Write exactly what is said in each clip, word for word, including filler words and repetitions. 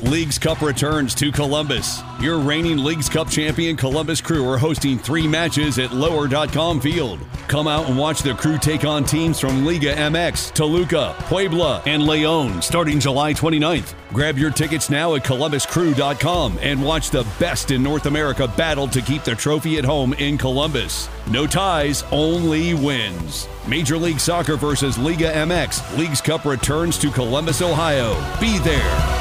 Leagues Cup returns to Columbus. Your reigning Leagues Cup champion Columbus Crew are hosting three matches at lower dot com Field. Come out and watch the Crew take on teams from Liga M X, Toluca, Puebla, and León starting July twenty-ninth. Grab your tickets now at columbus crew dot com and watch the best in North America battle to keep the trophy at home in Columbus. No ties, only wins. Major League Soccer versus Liga M X. Leagues Cup returns to Columbus, Ohio. Be there.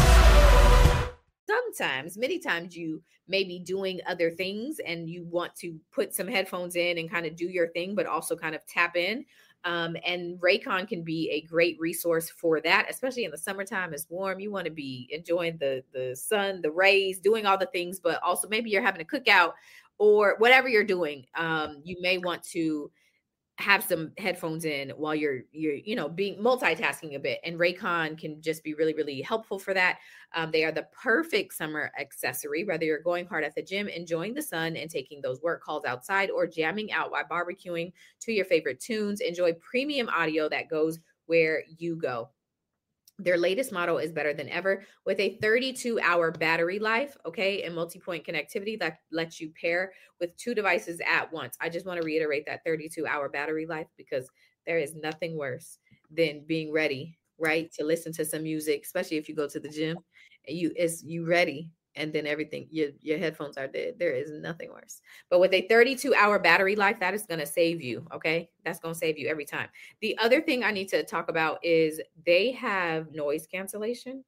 Sometimes, many times you may be doing other things and you want to put some headphones in and kind of do your thing, but also kind of tap in. Um, and Raycon can be a great resource for that, especially in the summertime. It's warm. You want to be enjoying the, the sun, the rays, doing all the things, but also maybe you're having a cookout or whatever you're doing. Um, you may want to have some headphones in while you're, you're, you know, being multitasking a bit, and Raycon can just be really, really helpful for that. Um, they are the perfect summer accessory, whether you're going hard at the gym, enjoying the sun and taking those work calls outside, or jamming out while barbecuing to your favorite tunes. Enjoy premium audio that goes where you go. Their latest model is better than ever with a thirty-two hour battery life, okay, and multi-point connectivity that lets you pair with two devices at once. I just want to reiterate that thirty-two hour battery life, because there is nothing worse than being ready, right, to listen to some music, especially if you go to the gym and you is you ready, and then everything, your, your headphones are dead. There is nothing worse. But with a thirty-two hour battery life, that is going to save you, okay? That's going to save you every time. The other thing I need to talk about is they have noise cancellation.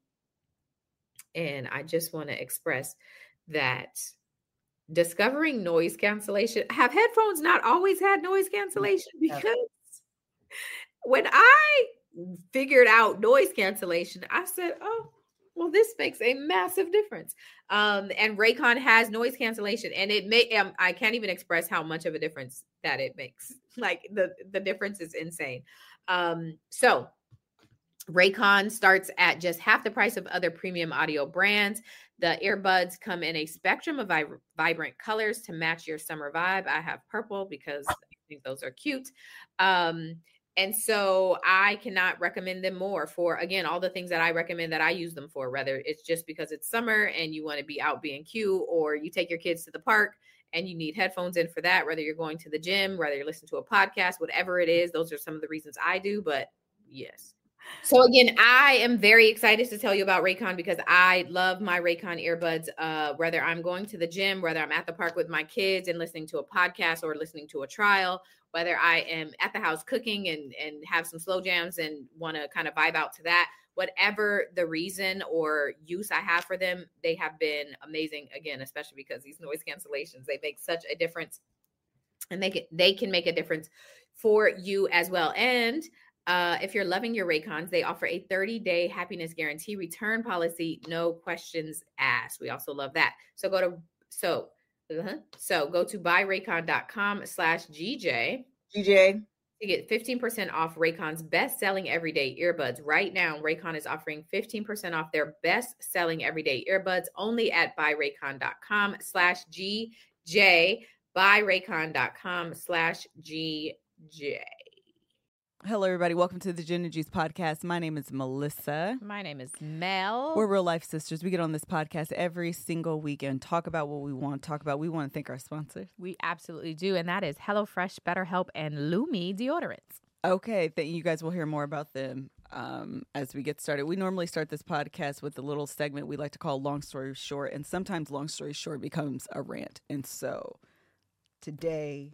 And I just want to express that discovering noise cancellation, have headphones not always had noise cancellation? Because when I figured out noise cancellation, I said, oh, well, this makes a massive difference. Um, and Raycon has noise cancellation, and it may, um, I can't even express how much of a difference that it makes. Like the, the difference is insane. Um, so Raycon starts at just half the price of other premium audio brands. The earbuds come in a spectrum of vib- vibrant colors to match your summer vibe. I have purple because I think those are cute. Um, And so I cannot recommend them more for, again, all the things that I recommend that I use them for, whether it's just because it's summer and you want to be out being cute, or you take your kids to the park and you need headphones in for that, whether you're going to the gym, whether you're listening to a podcast, whatever it is. Those are some of the reasons I do, but yes. So again, I am very excited to tell you about Raycon because I love my Raycon earbuds, uh, whether I'm going to the gym, whether I'm at the park with my kids and listening to a podcast or listening to a trial, whether I am at the house cooking and, and have some slow jams and want to kind of vibe out to that, whatever the reason or use I have for them, they have been amazing. Again, especially because these noise cancellations, they make such a difference, and they can, they can make a difference for you as well. And uh, if you're loving your Raycons, they offer a thirty day happiness guarantee return policy, no questions asked. We also love that. So go to, so Uh-huh. So go to buyraycon.com slash GJ. GJ. To get fifteen percent off Raycon's best-selling everyday earbuds. Right now, Raycon is offering fifteen percent off their best-selling everyday earbuds only at buyraycon.com slash GJ. Buyraycon.com slash GJ. Hello, everybody. Welcome to the Gin and Juice podcast. My name is Melissa. My name is Mel. We're real life sisters. We get on this podcast every single week and talk about what we want to talk about. We want to thank our sponsors. We absolutely do, and that is HelloFresh, BetterHelp, and Lumi deodorants. Okay, th- you guys will hear more about them um, as we get started. We normally start this podcast with a little segment we like to call Long Story Short, and sometimes Long Story Short becomes a rant. And so today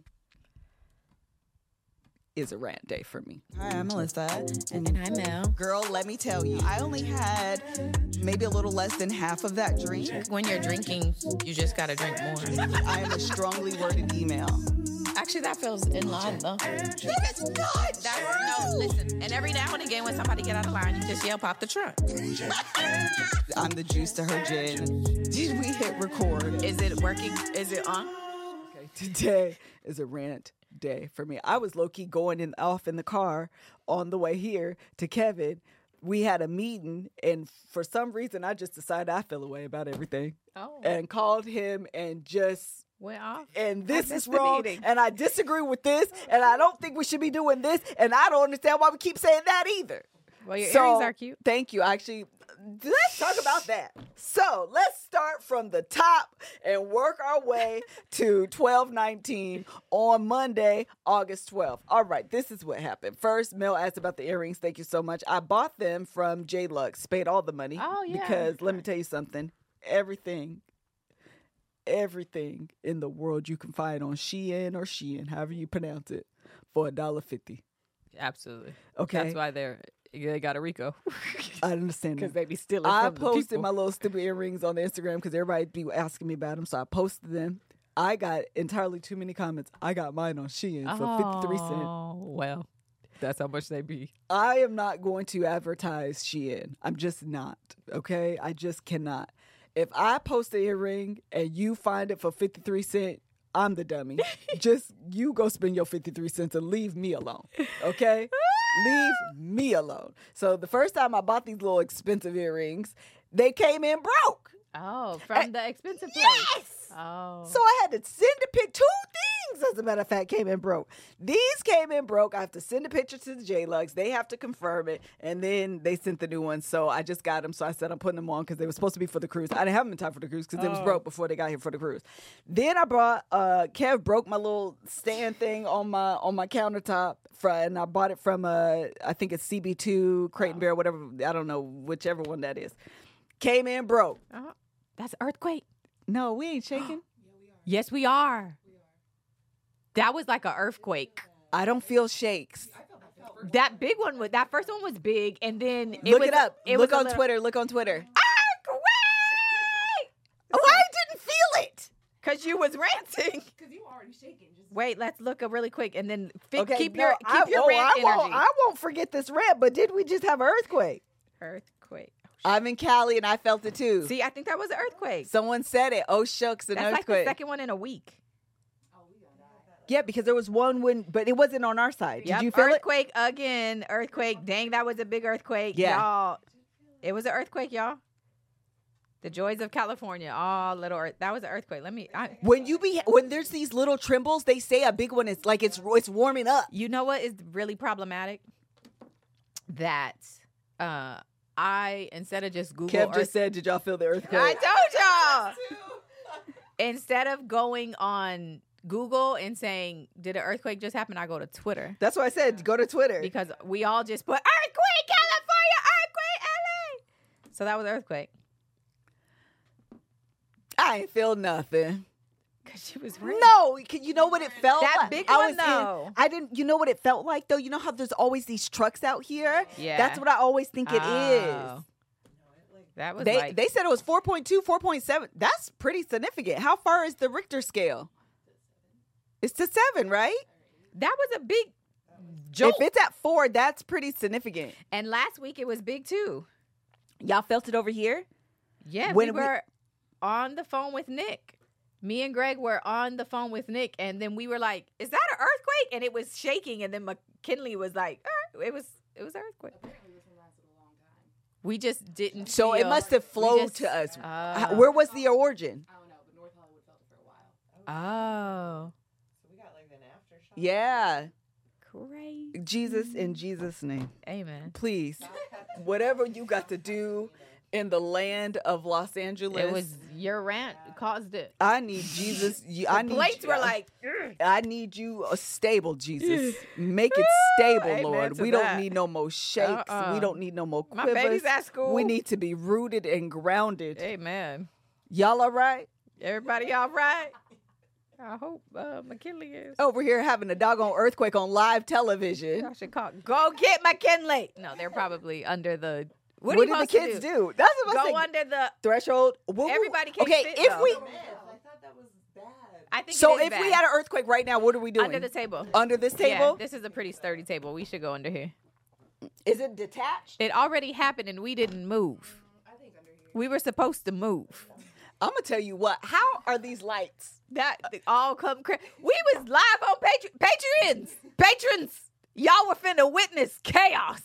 is a rant day for me. Hi, I'm Melissa. And, and I'm Mel. Girl, let me tell you, I only had maybe a little less than half of that drink. When you're drinking, you just got to drink more. I am a strongly worded email. Actually, that feels in line, though. It's not That's, no, listen. And every now and again, when somebody get out of line, you just yell, pop the trunk. I'm the juice to her gin. Did we hit record? Is it working? Is it on? Okay, today is a rant day for me. I was low-key going in off in the car on the way here to Kevin. We had a meeting, and for some reason, I just decided I feel away about everything. Oh. And called him and just went off. And this I is wrong. meeting. And I disagree with this. And I don't think we should be doing this. And I don't understand why we keep saying that either. Well, your so, earrings are cute. Thank you. Actually, let's talk about that. So let's start from the top and work our way to twelve nineteen on Monday, August twelfth. All right, this is what happened. First, Mel asked about the earrings. Thank you so much. I bought them from J Lux, paid all the money. Oh, yeah. Because let me tell you something. Everything, everything in the world you can find on Shein or Shein, however you pronounce it, for a dollar fifty. Absolutely. Okay. That's why they're they got a Rico. I understand Because that. they be stealing I from the posted people. my little stupid earrings on the Instagram because everybody be asking me about them, so I posted them. I got entirely too many comments. I got mine on Shein for fifty-three cents. Oh, well, that's how much they be. I am not going to advertise Shein. I'm just not, okay? I just cannot. If I post an earring and you find it for fifty-three cents, I'm the dummy. Just you go spend your fifty-three cents and leave me alone, okay? Leave me alone. So the first time I bought these little expensive earrings, they came in broke. Oh, from And- the expensive place. Yes! Oh. So I had to send a pic. Two things, as a matter of fact, came in broke. These came in broke. I have to send a picture to the J-Lux. They have to confirm it. And then they sent the new ones. So I just got them. So I said I'm putting them on because they were supposed to be for the cruise. I didn't have them in time for the cruise because it was broke before they got here for the cruise. Then I brought, uh, Kev broke my little stand thing on my on my countertop. For, and I bought it from, uh, I think it's C B two, Crate and Bear, whatever. I don't know, whichever one that is. Came in broke. Uh-huh. That's earthquake. No, we ain't shaking. Yes, we are. That was like an earthquake. I don't feel shakes. That big one was that first one was big, and then it Look was, it up. It Look was a on little- Twitter. Look on Twitter. Earthquake! Oh, I didn't feel it. Cause you was ranting. Cause you already shaking. Just Wait, let's look up really quick, and then fi- Okay, keep no, your keep I, your oh, rant I energy. won't, I won't forget this rant. But did we just have an earthquake? Earthquake. I'm in Cali and I felt it too. See, I think that was an earthquake. Someone said it. Oh shucks, an That's like earthquake. the second one in a week. Yeah, because there was one when, but it wasn't on our side. Did Yep, you feel it? earthquake again. Earthquake. Dang, that was a big earthquake. Yeah. Y'all. It was an earthquake, y'all. The joys of California. Oh, little earth. That was an earthquake. Let me. I, When you be when there's these little trembles, they say a big one is like it's it's warming up. you know what is really problematic? That uh, I instead of just Google Kev Earth, just said, "Did y'all feel the earthquake?" I told y'all. Instead of going on Google and saying, "Did an earthquake just happen?" I go to Twitter That's why I said go to Twitter. because we all just put earthquake California, earthquake L A. So that was an earthquake. I ain't feel nothing. Cause she was right. No, can- you know what it felt That like? big I one, was in- though. I didn't. You know what it felt like though. You know how there's always these trucks out here. Yeah. That's what I always think it is. Oh. That was They like they said it was four point two, four point seven. That's pretty significant. How far is the Richter scale? It's to seven, right? that was a big jolt. If it's at four, that's pretty significant. And last week it was big too. Y'all felt it over here? Yeah, When we we- were on the phone with Nick. Me and Greg were on the phone with Nick, and then we were like, "Is that an earthquake?" And it was shaking, and then McKinley was like, "Er," "It was, it was an earthquake." We just didn't. So it feel- must have we flowed just- to us. Oh. How- Where was the origin? Oh, Yeah. crazy. Jesus, in Jesus' name. Amen. Please, whatever you got to do in the land of Los Angeles. It was your rant caused it. I need Jesus. You, I need Plates you- were like, "Ugh." I need you a stable, Jesus. Make it stable, Amen Lord. to We that. don't need no more shakes. Uh-uh. We don't need no more My quivers. baby's at school. We need to be rooted and grounded. Amen. Y'all all right? Everybody all right? I hope uh, McKinley is. Over here having a doggone earthquake on live television. I should call. Go get McKinley. No, they're probably under the. What, What, are you did the supposed kids to do? That's what I'm Go saying. under the. Threshold. Woo, woo. Everybody can't Okay, sit, if though. we I think. so it is if we bad. had an earthquake right now, what are we doing? under the table. Under this Yeah, table? this is a pretty sturdy table. We should go under here. Is it detached? It already happened and we didn't move. We were supposed to move. I'm gonna tell you what. How are these lights? That they all come. Cra- we was live on Patreon. Patrons, patrons, y'all were finna witness chaos.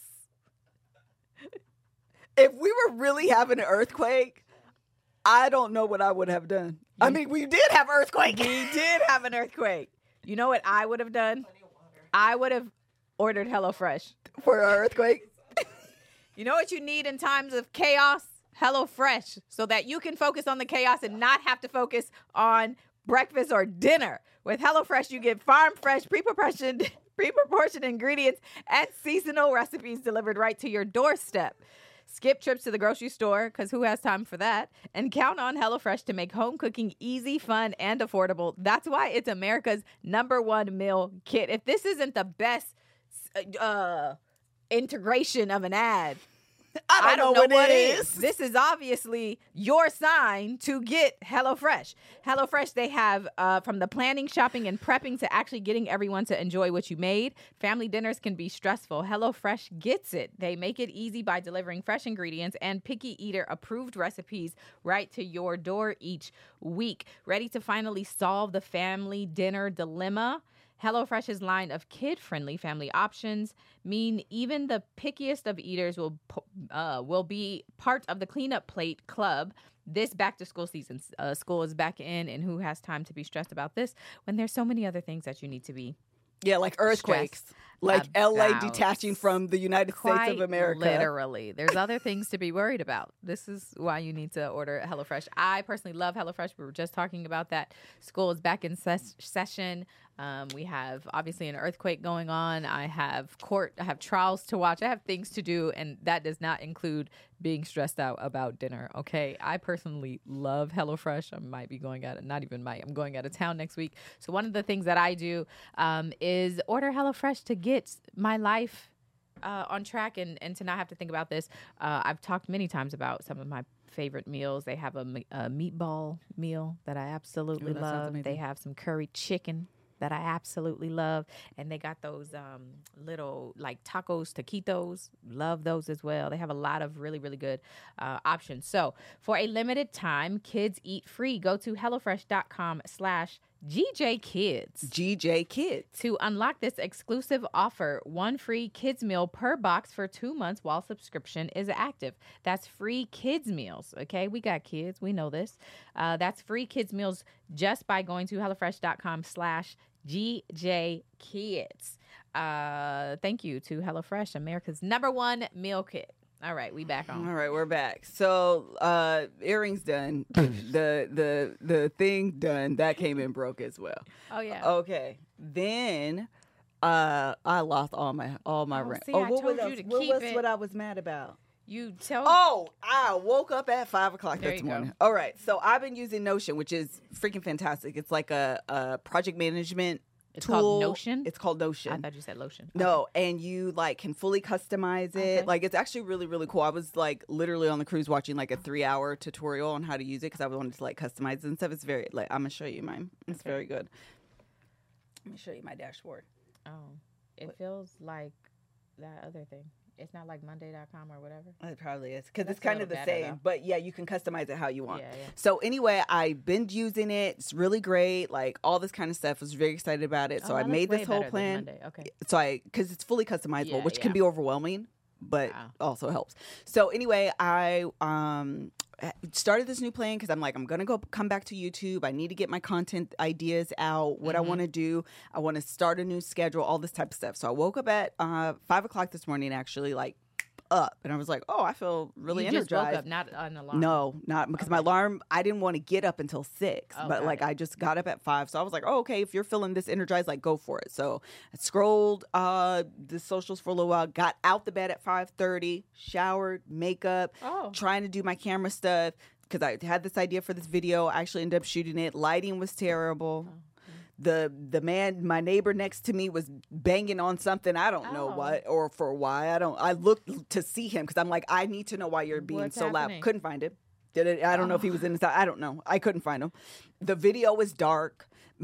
If we were really having an earthquake, I don't know what I would have done. I mean, we did have earthquake. We did have an earthquake. You know what I would have done? I would have ordered HelloFresh. For an earthquake. You know what you need in times of chaos? HelloFresh so that you can focus on the chaos and not have to focus on breakfast or dinner. With HelloFresh, you get farm fresh, pre-proportioned, pre-proportioned ingredients and seasonal recipes delivered right to your doorstep. Skip trips to the grocery store, because who has time for that? And count on HelloFresh to make home cooking easy, fun, and affordable. That's why it's America's number one meal kit. If this isn't the best uh, integration of an ad, I don't, I don't know, know, what, what it is. is. This is obviously your sign to get HelloFresh. HelloFresh, they have uh, from the planning, shopping, and prepping to actually getting everyone to enjoy what you made. Family dinners can be stressful. HelloFresh gets it. They make it easy by delivering fresh ingredients and picky eater approved recipes right to your door each week. Ready to finally solve the family dinner dilemma? HelloFresh's line of kid-friendly family options mean even the pickiest of eaters will uh, will be part of the cleanup plate club. This back-to-school season, uh, school is back in, and who has time to be stressed about this when there's so many other things that you need to be Yeah, like earthquakes. Like L A detaching from the United Quite States of America. Literally. There's other things to be worried about. This is why you need to order HelloFresh. I personally love HelloFresh. We were just talking about that. School is back in ses- session. Um, we have obviously an earthquake going on. I have court. I have trials to watch. I have things to do, and that does not include being stressed out about dinner. Okay, I personally love HelloFresh. I might be going out. Not even might. I'm going out of town next week. So one of the things that I do um, is order HelloFresh to get my life uh, on track and, and to not have to think about this. Uh, I've talked many times about some of my favorite meals. They have a, a meatball meal that I absolutely Ooh, that sounds love. amazing. They have some curry chicken that I absolutely love. And they got those um, little like tacos, taquitos. Love those as well. They have a lot of really, really good uh, options. So for a limited time, kids eat free. Go to HelloFresh.com slash G J Kids. G J Kids. To unlock this exclusive offer, one free kids meal per box for two months while subscription is active. That's free kids meals. Okay, we got kids. We know this. Uh, that's free kids meals just by going to HelloFresh.com slash G J Kids. Uh, thank you to HelloFresh, America's number one meal kit. All right, we back on. All right, we're back. So uh, earrings done. the the the thing done. That came in broke as well. Oh yeah. Okay. Then uh, I lost all my all my Oh, rent. see, oh, I what told was you to what keep was it. what I was mad about? You tell. Oh, I woke up at five o'clock There this you go. morning. All right, so I've been using Notion, which is freaking fantastic. It's like a, a project management It's tool. called Notion? It's called Notion. I thought you said lotion. No, and you like can fully customize it. Okay. Like it's actually really, really cool. I was like literally on the cruise watching like a three hour tutorial on how to use it because I wanted to like customize it and stuff. It's very like I'm gonna show you mine. It's Okay. very good. Let me show you my dashboard. Oh, it feels like that other thing. It's not like Monday dot com or whatever. It probably is because That's it's a kind of the little better, same. though. But yeah, you can customize it how you want. Yeah, yeah. So anyway, I've been using it. It's really great. Like all this kind of stuff. I was very excited about it. So Oh, I that made looks this way whole better than plan. Monday. Okay. So I because it's fully customizable, Yeah, which can yeah. be overwhelming, but Wow. also helps. So anyway, I um started this new plan because I'm like I'm gonna go come back to YouTube. I need to get my content ideas out. What I Mhm. want to do. I want to start a new schedule. All this type of stuff. So I woke up at uh, five o'clock this morning. Actually, like up, and I was like, oh, I feel really you energized. just woke up, not an alarm. No, not because my Okay. alarm, I didn't want to get up until six, Oh, but got like it. I just got up at five. So I was like, oh, okay, if you're feeling this energized, like go for it. So I scrolled uh, the socials for a little while, got out the bed at five thirty, showered, makeup, Oh. trying to do my camera stuff because I had this idea for this video. I actually ended up shooting it. Lighting was terrible. Oh. The the man, my neighbor next to me was banging on something. I don't know Oh. what or for why. I don't. I looked to see him because I'm like, I need to know why you're being What's so happening? loud. Couldn't find him. Did it? I don't know if he was in his. I don't know. I couldn't find him. The video was dark.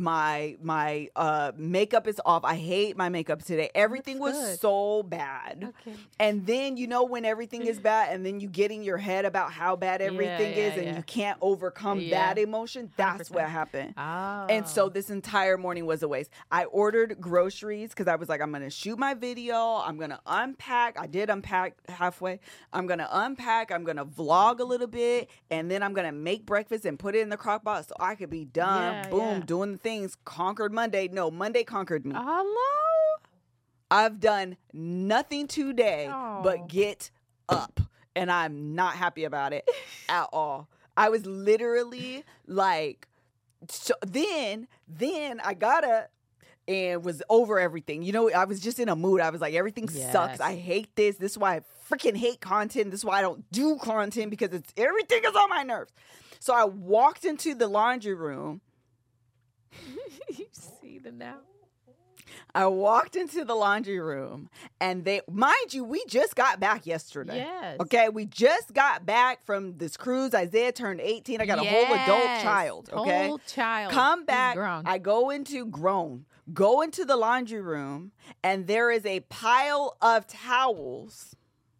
My my uh, makeup is off. I hate my makeup today. Everything was good. so bad. Okay. And then you know when everything is bad, and then you get in your head about how bad everything yeah, is, and yeah. you can't overcome Yeah. that emotion. That's what one hundred percent. happened. Oh. And so this entire morning was a waste. I ordered groceries because I was like, I'm going to shoot my video. I'm going to unpack. I did unpack halfway. I'm going to unpack. I'm going to vlog a little bit. And then I'm going to make breakfast and put it in the crock pot so I could be done. Yeah, Boom, yeah. doing the things. Conquered Monday. No, Monday conquered me. Hello. I've done nothing today Oh. but get up. and I'm not happy about it at all. I was literally like, so then, then I gotta, and was over everything. You know, I was just in a mood. I was like, everything Yes. sucks. I hate this. This is why I freaking hate content. This is why I don't do content, because it's everything is on my nerves. So I walked into the laundry room. You see them now? I walked into the laundry room, and they, mind you, we just got back yesterday. Yes. Okay, we just got back from this cruise. Isaiah turned eighteen. I got a whole adult Yes. child. Okay, Whole child. come He's back. grown. I go into grown. Go into the laundry room, and there is a pile of towels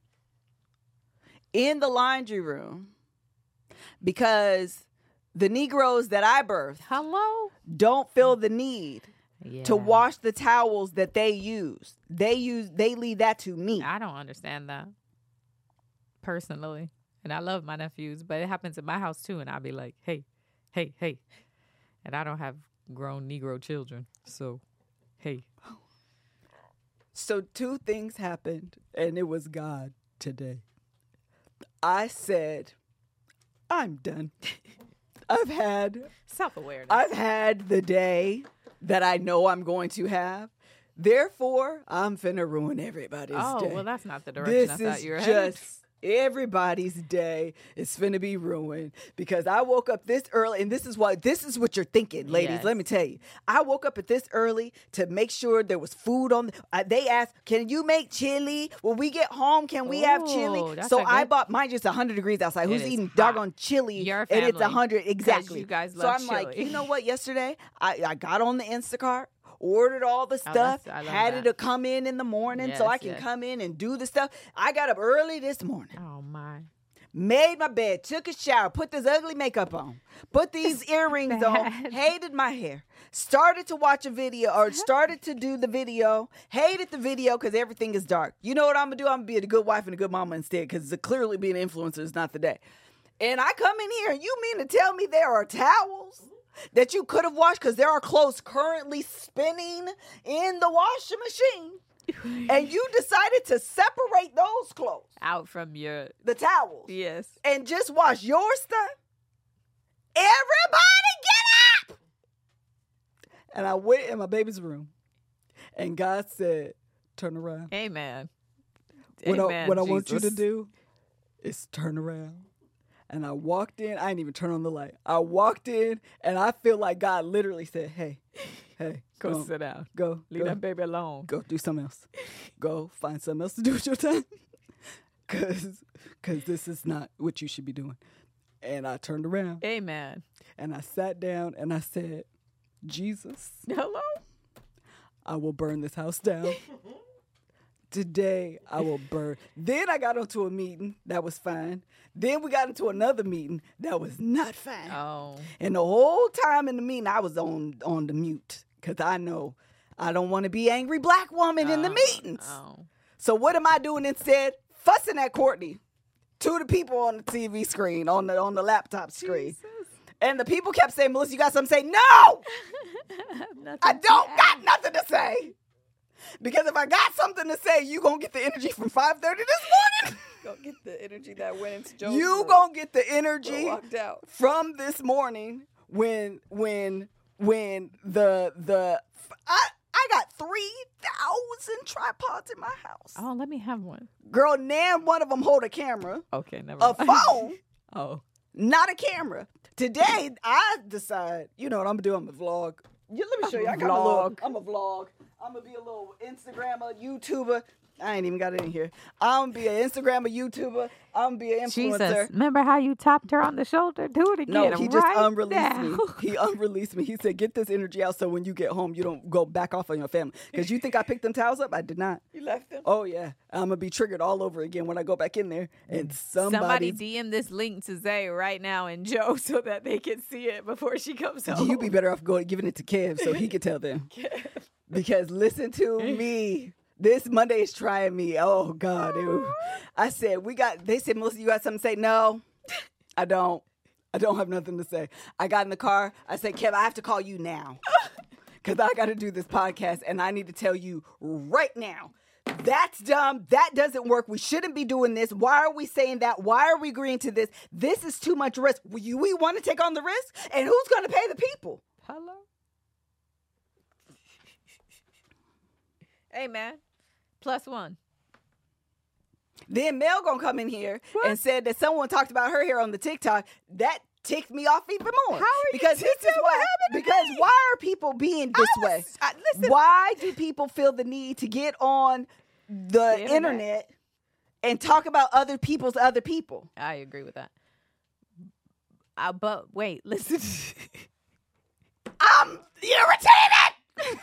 in the laundry room because the Negroes that I birthed Hello? don't feel the need Yeah. to wash the towels that they use. They use they leave that to me. I don't understand that personally. And I love my nephews, but it happens in my house too. And I'll be like, hey, hey, hey. And I don't have grown Negro children. So, hey. So two things happened, and it was God today. I said, I'm done. I've had Self-awareness. I've had the day that I know I'm going to have. Therefore, I'm finna ruin everybody's oh, day. well, that's not the direction This I thought is you were headed. just everybody's day is finna be ruined because I woke up this early, and this is what this is what you're thinking, ladies. Yes. Let me tell you, I woke up at this early to make sure there was food on. Uh, they asked, "Can you make chili when we get home? Can we have Ooh, chili?" that's So a I good- bought mine. Just one hundred degrees outside. It Who's is eating hot. doggone chili? Your And it's family, one hundred 'cause exactly. you guys so love I'm like, chili. you know what? Yesterday, I, I got on the Instacart. Ordered all the Oh, stuff, that's- I love had that. it to come in in the morning so Yes, I can yes. come in and do the stuff. I got up early this morning, Oh, my. made my bed, took a shower, put this ugly makeup on, put these earrings on, bad. hated my hair, started to watch a video or started to do the video, hated the video because everything is dark. You know what I'm gonna do? I'm gonna be a good wife and a good mama instead because clearly being an influencer is not the day. And I come in here and you mean to tell me there are towels that you could have washed because there are clothes currently spinning in the washing machine and you decided to separate those clothes, Out from your, the towels, yes. and just wash your stuff? Everybody get up! And I went in my baby's room and God said, turn around. Amen. What, Amen, I, what I want you to Jesus. do is turn around. And I walked in. I didn't even turn on the light. I walked in, and I feel like God literally said, hey, hey, Go come on. sit down. Go. Leave go, that baby alone. Go do something else. Go find something else to do with your time. Because cause this is not what you should be doing. And I turned around, Amen. and I sat down, and I said, Jesus, Hello? I will burn this house down. Today, I will burn. Then I got into a meeting that was fine. Then we got into another meeting that was not fine. Oh. And the whole time in the meeting, I was on, on the mute because I know I don't want to be angry black woman in the Oh. meetings. Oh. So what am I doing instead? Fussing at Courtney to the people on the T V screen, on the on the laptop screen. Jesus. And the people kept saying, Melissa, you got something to say? No! Nothing I to don't add. got nothing to say. Because if I got something to say, you gonna get the energy from five thirty this morning. Go get the energy that went into Joe's You room. gonna get the When I energy walked out. from this morning when when when the the I I got three thousand tripods in my house. Oh, let me have one. Girl, name one of them hold a camera, Okay, never a mind. phone, Oh. not a camera. Today I decide, you know what I'm gonna do? I'm gonna vlog. You, let me show you. I got a little. Vlog. I'm a vlog. I'm gonna be a little Instagrammer, YouTuber. I ain't even got it in here. I'm gonna be an Instagrammer, YouTuber. I'm gonna be an influencer. Jesus. Remember how you tapped her on the shoulder? Do it again. No, he just right unreleased now. me. He unreleased me. He said, "Get this energy out, so when you get home, you don't go back off on your family." Because you think I picked them towels up? I did not. You left him? Oh yeah, I'm gonna be triggered all over again when I go back in there and somebody. Somebody D M this link to Zay right now and Joe so that they can see it before she comes home. You be better off going giving it to Kev so he can tell them. Because listen to me. This Monday is trying me. Oh God. Ew. I said, we got, they said, Melissa, you got something to say? No, I don't. I don't have nothing to say. I got in the car. I said, Kev, I have to call you now. Because I got to do this podcast and I need to tell you right now. That's dumb. That doesn't work. We shouldn't be doing this. Why are we saying that? Why are we agreeing to this? This is too much risk. We, we want to take on the risk? And who's going to pay the people? Hello? Hey, man. Plus one. Then Mel gonna come in here What? and said that someone talked about her hair on the TikTok. That ticked me off even more. How are you because this ticked is at why, what happened to because me? why are people being this I way? was- I- listen. Why do people feel the need to get on the, internet. internet and talk about other people's other people? I agree with that. Uh, but wait, listen. I'm irritated.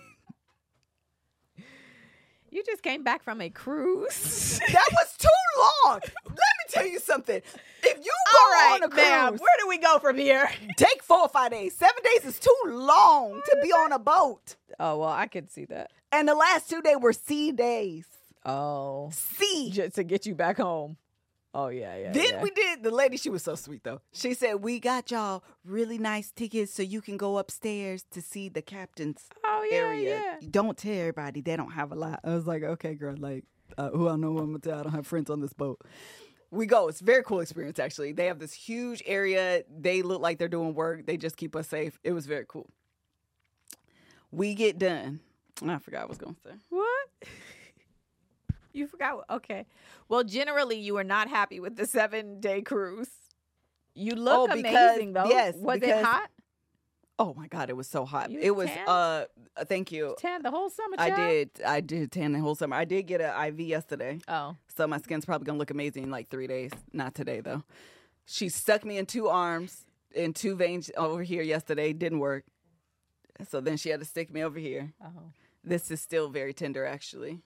You just came back from a cruise. That was too long. Let me tell you something. If you go All right, on a cruise, ma'am. Where do we go from here? take four or five days. Seven days is too long to be on a boat. Oh, well, I could see that. And the last two days were sea days. Oh. Sea. Just to get you back home. Oh, yeah, yeah. Then yeah. we did, the lady, she was so sweet though. She said, we got y'all really nice tickets so you can go upstairs to see the captain's Oh, yeah, area. yeah. Don't tell everybody, they don't have a lot. I was like, okay, girl, like, uh, who I know who I'm gonna tell, I don't have friends on this boat. We go, it's a very cool experience actually. They have this huge area. They look like they're doing work. They just keep us safe. It was very cool. We get done. I forgot what I was gonna say. What? You forgot? Okay. Well, generally, you were not happy with the seven-day cruise. You look Oh, because- amazing, though. yes, Was because- it hot? Oh my God, it was so hot. You It was, tanned? uh, thank you. Tan the whole summer, I child? did. I did tan the whole summer. I did get an I V yesterday. Oh. So my skin's probably going to look amazing in like three days. Not today, though. She stuck me in two arms, in two veins over here yesterday. Didn't work. So then she had to stick me over here. Oh. This is still very tender, actually.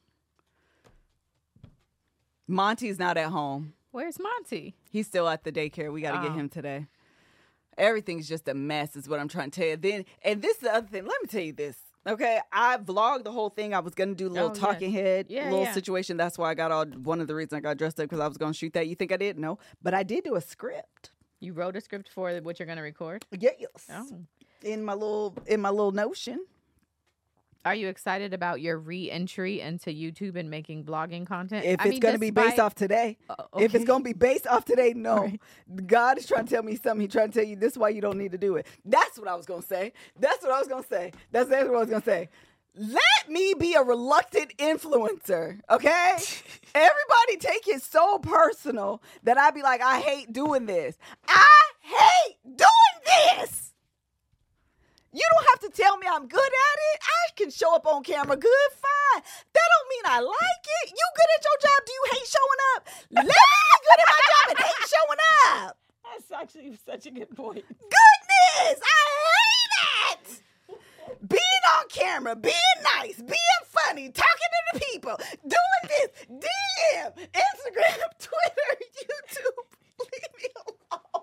Monty's not at home. Where's Monty? He's still at the daycare. We got to Oh. get him today. Everything's just a mess is what I'm trying to tell you. Then, and this is the other thing. Let me tell you this. Okay, I vlogged the whole thing. I was going to do a little Oh, yes. talking head, Yeah, little yeah. situation. That's why I got all, one of the reasons I got dressed up because I was going to shoot that. You think I did? No. But I did do a script. You wrote a script for what you're going to record? Yes. Oh. In my little, in my little Notion. Are you excited about your re-entry into YouTube and making vlogging content? If I it's mean, going to be based despite- off today. Uh, If it's okay. going to be based off today, no. Right. God is trying to tell me something. He's trying to tell you this is why you don't need to do it. That's what I was going to say. That's what I was going to say. That's exactly what I was going to say. Let me be a reluctant influencer, okay? Everybody take it so personal that I be like, I hate doing this. I hate doing this. You don't have to tell me I'm good at it. I can show up on camera good, fine. That don't mean I like it. You good at your job? Do you hate showing up? Let me be good at my job and hate showing up. That's actually such a good point. Goodness, I hate it. Being on camera, being nice, being funny, talking to the people, doing this, D M, Instagram, Twitter, YouTube. Leave me alone.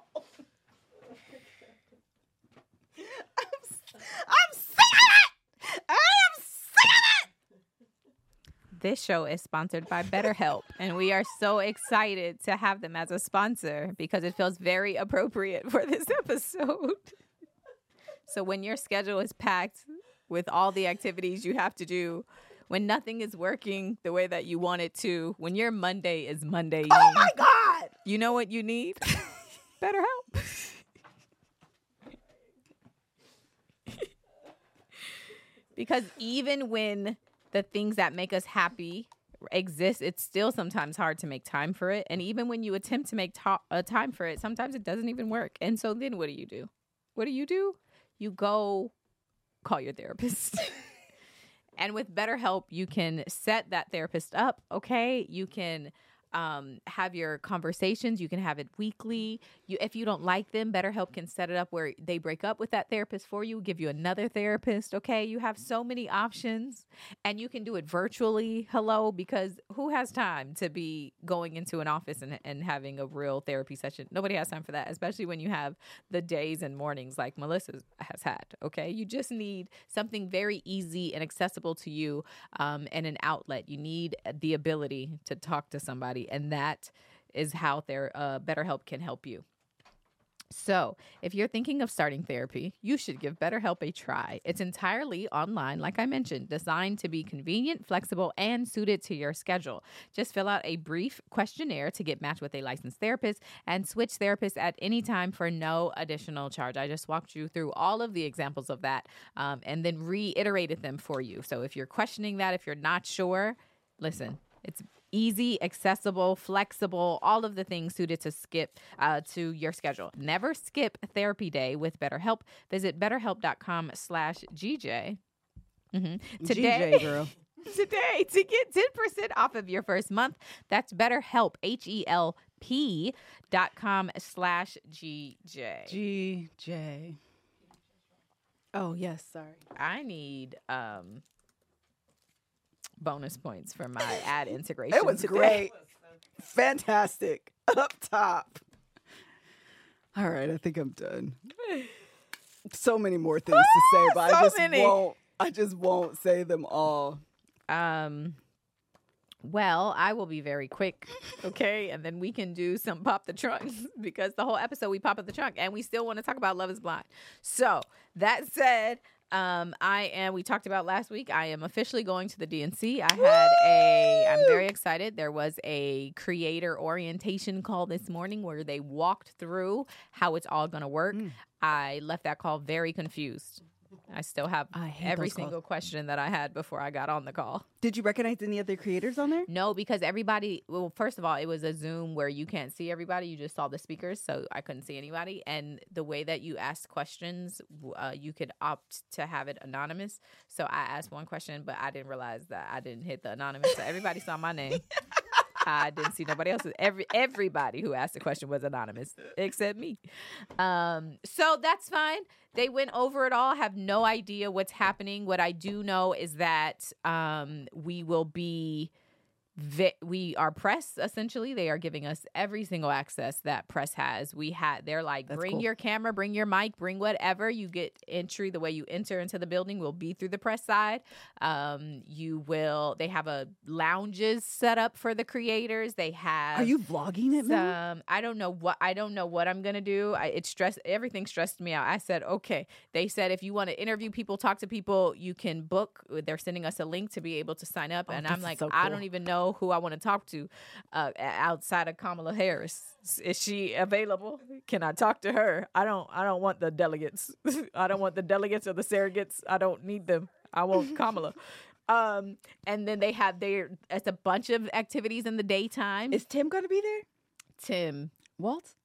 I'm, I'm sick of it. I am sick of it. This show is sponsored by BetterHelp, and we are so excited to have them as a sponsor because it feels very appropriate for this episode. So when your schedule is packed with all the activities you have to do, when nothing is working the way that you want it to, when your Monday is Monday, Oh my God. you know what you need? BetterHelp. Because even when the things that make us happy exist, it's still sometimes hard to make time for it. And even when you attempt to make to- a time for it, sometimes it doesn't even work. And so then what do you do? What do you do? You go call your therapist. And with BetterHelp, you can set that therapist up, okay? You can um, have your conversations. You can have it weekly. You, if you don't like them, BetterHelp can set it up where they break up with that therapist for you, give you another therapist, okay? You have so many options, and you can do it virtually, hello, because who has time to be going into an office and, and having a real therapy session? Nobody has time for that, especially when you have the days and mornings like Melissa has had, okay? You just need something very easy and accessible to you um, and an outlet. You need the ability to talk to somebody, and that is how their uh, BetterHelp can help you. So, if you're thinking of starting therapy, you should give BetterHelp a try. It's entirely online, like I mentioned, designed to be convenient, flexible, and suited to your schedule. Just fill out a brief questionnaire to get matched with a licensed therapist and switch therapists at any time for no additional charge. I just walked you through all of the examples of that um, and then reiterated them for you. So, if you're questioning that, if you're not sure, listen, it's easy, accessible, flexible, all of the things suited to skip uh, to your schedule. Never skip therapy day with BetterHelp. Visit betterhelp.com slash GJ. Mm-hmm. Today, G J, girl. Today, to get ten percent off of your first month, that's BetterHelp, H E L P dot com slash G J. G J. Oh, yes, sorry. I need... um. bonus points for my ad integration. It was today. great. Fantastic. Up top. All right, I think I'm done. So many more things to say, but So I just many. won't I just won't say them all. Um well, I will be very quick, okay? And then we can do some pop the trunk because the whole episode we pop up the trunk and we still want to talk about Love is Blind. So, that said, Um, I am, we talked about last week, I am officially going to the D N C. I had a, I'm very excited. There was a creator orientation call this morning where they walked through how it's all going to work. Mm. I left that call very confused. I still have I hate every those single calls. question that I had before I got on the call. Did you recognize any other creators on there? No, because everybody, well, first of all, it was a Zoom where you can't see everybody. You just saw the speakers, so I couldn't see anybody. And the way that you asked questions, uh, you could opt to have it anonymous. So I asked one question, but I didn't realize that I didn't hit the anonymous. So everybody saw my name. I didn't see nobody else. Every everybody who asked the question was anonymous except me. Um, so that's fine. They went over it all. Have no idea what's happening. What I do know is that um, we will be. Vi- we are press, essentially. They are giving us every single access that press has. We had, they're like, That's bring cool. your camera, bring your mic, bring whatever. You get entry. The way you enter into the building will be through the press side. Um, you will, they have a lounges set up for the creators. They have. Are you vlogging it, man? Um, I don't know what I don't know what I'm gonna do. I, it stressed everything stressed me out. I said, okay. They said if you want to interview people, talk to people, you can book. They're sending us a link to be able to sign up. Oh, and this I'm is like, so I cool. don't even know who I want to talk to uh, outside of Kamala Harris. Is she available? Can I talk to her? I don't. I don't want the delegates. I don't want the delegates or the surrogates. I don't need them. I want Kamala. Um, and then they have their. It's a bunch of activities in the daytime. Is Tim going to be there? Tim. Walt?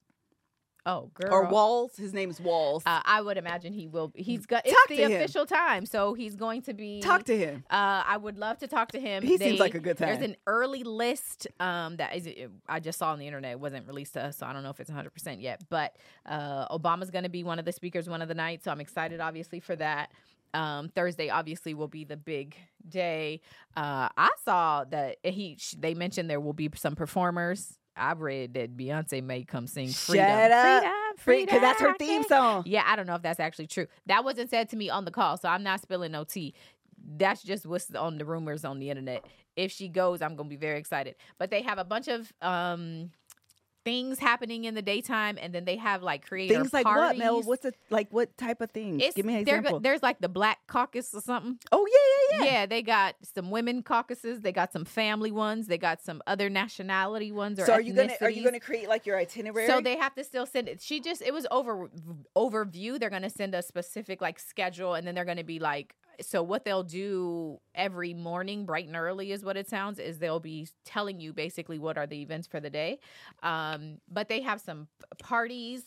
Oh, girl. Or Walls? His name's Walls. Uh, I would imagine he will. He's got. It's Talk the to him. official time, so he's going to be. Talk to him. Uh, I would love to talk to him. He seems like a good time. There's an early list um, that is. I just saw on the internet. It wasn't released to us, so I don't know if it's one hundred percent yet. But uh, Obama's going to be one of the speakers one of the nights, so I'm excited, obviously, for that. Um, Thursday obviously will be the big day. Uh, I saw that he. They mentioned there will be some performers. I read that Beyonce may come sing Freedom. Shut up. Freedom, Free, because that's her freedom, theme okay. song. Yeah, I don't know if that's actually true. That wasn't said to me on the call, so I'm not spilling no tea. That's just what's on the rumors on the internet. If she goes, I'm going to be very excited. But they have a bunch of um, things happening in the daytime, and then they have like creator Things like parties. what, Mel? What's a, like what type of things? It's, Give me an they're example. go- There's like the Black Caucus or something. Oh, yeah, yeah, yeah. Yeah, they got some women caucuses. They got some family ones. They got some other nationality ones or So are you gonna are you ethnicities. gonna create like your itinerary? So they have to still send it. She just it was over overview. They're gonna send a specific like schedule, and then they're gonna be like. So what they'll do every morning, bright and early, is what it sounds. Is they'll be telling you basically what are the events for the day. Um, but they have some parties,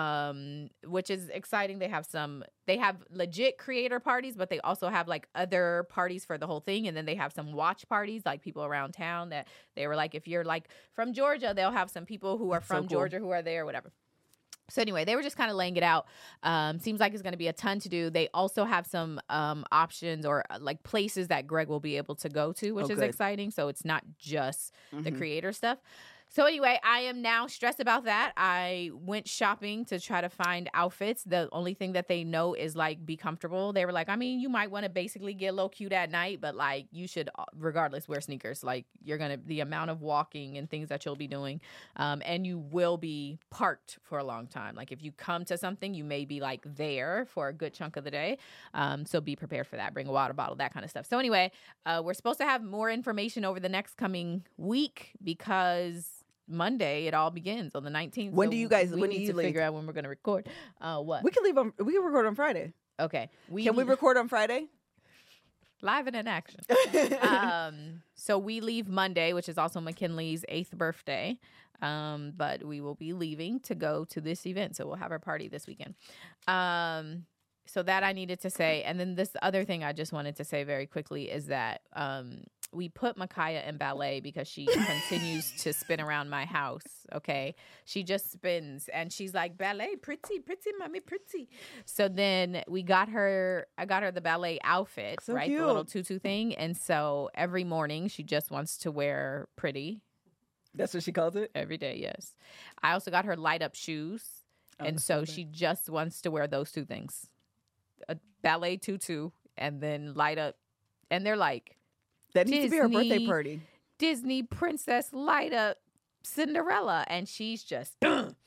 um, which is exciting. They have some. They have legit creator parties, but they also have like other parties for the whole thing. And then they have some watch parties, like people around town that they were like, if you're like from Georgia, they'll have some people who are That's so from cool. Georgia who are there, whatever. So anyway, they were just kind of laying it out. Um, seems like it's going to be a ton to do. They also have some um, options or uh, like places that Greg will be able to go to, which Oh, is good. exciting. So it's not just the Mhm. creator stuff. So anyway, I am now stressed about that. I went shopping to try to find outfits. The only thing that they know is like be comfortable. They were like, I mean, you might want to basically get a little cute at night, but like you should regardless wear sneakers. Like you're going to, the amount of walking and things that you'll be doing. Um, and you will be parked for a long time. Like if you come to something, you may be like there for a good chunk of the day. Um, so be prepared for that. Bring a water bottle, that kind of stuff. So anyway, uh, we're supposed to have more information over the next coming week because Monday it all begins on the nineteenth. When so do you guys? We when need do you to leave? figure out when we're going to record. Uh, what? We can leave on. We can record on Friday. Okay. We Can we record on Friday? live and in action? um, so we leave Monday, which is also McKinley's eighth birthday. Um, but we will be leaving to go to this event. So we'll have our party this weekend. Um, so that I needed to say. And then this other thing I just wanted to say very quickly is that um, we put Micaiah in ballet because she continues to spin around my house, okay? She just spins, and she's like, ballet, pretty, pretty, mommy, pretty. So then we got her, I got her the ballet outfit, So right? cute. The little tutu thing. And so every morning she just wants to wear pretty. That's what she calls it. Every day, yes. I also got her light up shoes. Oh, and that's so so bad. she just wants to wear those two things. A ballet tutu and then light up. And they're like, That needs to be her birthday Disney. party. Disney princess light up Cinderella. And she's just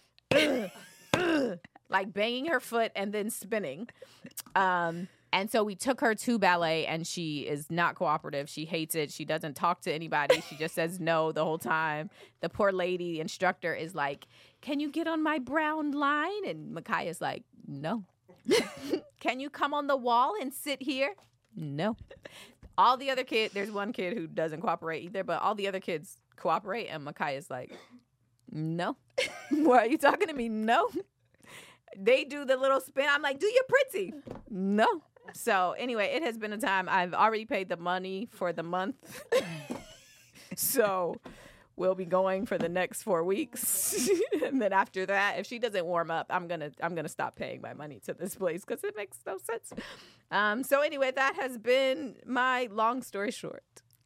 like banging her foot and then spinning. Um, and so we took her to ballet, and she is not cooperative. She hates it. She doesn't talk to anybody. She just says no the whole time. The poor lady, the instructor, is like, can you get on my brown line? And Micaiah's like, no. Can you come on the wall and sit here? No. All the other kids, there's one kid who doesn't cooperate either, but all the other kids cooperate, and Micaiah's like, no. Why are you talking to me? No. They do the little spin. I'm like, do you pretty? No. So anyway, it has been a time. I've already paid the money for the month. So we'll be going for the next four weeks. And then after that, if she doesn't warm up, I'm gonna I'm gonna stop paying my money to this place because it makes no sense. Um, so anyway, that has been my long story short.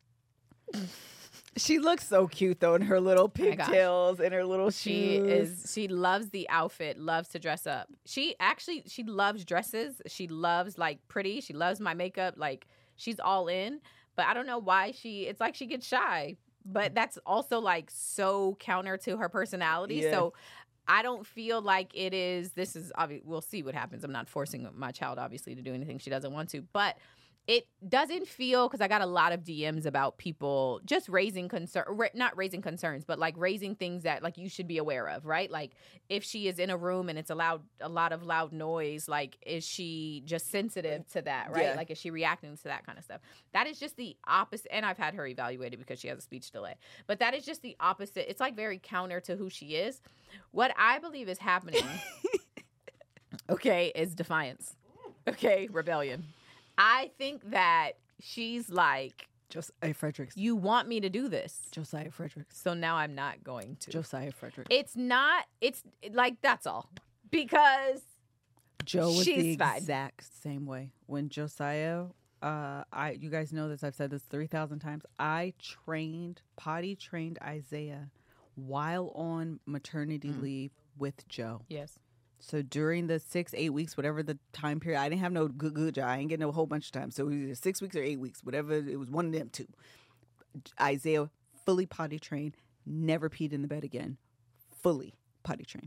She looks so cute though in her little my gosh. pigtails and her little shoes. She is she loves the outfit, loves to dress up. She actually she loves dresses. She loves like pretty. She loves my makeup. Like she's all in. But I don't know why she it's like she gets shy. But that's also like so counter to her personality. Yeah. So I don't feel like it is this is obvious. We'll see what happens. I'm not forcing my child obviously to do anything she doesn't want to. But it doesn't feel, because I got a lot of D Ms about people just raising concern, ra- not raising concerns, but like raising things that like you should be aware of, right? Like if she is in a room and it's a loud, a lot of loud noise, like is she just sensitive to that, right? Yeah. Like is she reacting to that kind of stuff? That is just the opposite. And I've had her evaluated because she has a speech delay, but that is just the opposite. It's like very counter to who she is. What I believe is happening, okay, is defiance. Okay, rebellion. I think that she's like, Josiah Fredericks. you want me to do this, Josiah Fredericks. so now I'm not going to. Josiah Fredericks. It's not, it's like, that's all. Because Joe was she's the fine. exact same way. When Josiah, uh, I you guys know this, I've said this three thousand times. I trained, potty trained Isaiah while on maternity Mm. leave with Joe. yes. So during the six, eight weeks, whatever the time period, I didn't have no good, good job. I ain't getting a whole bunch of time. So it was either six weeks or eight weeks, whatever. It was one of them two. Isaiah, fully potty trained, never peed in the bed again. Fully potty trained.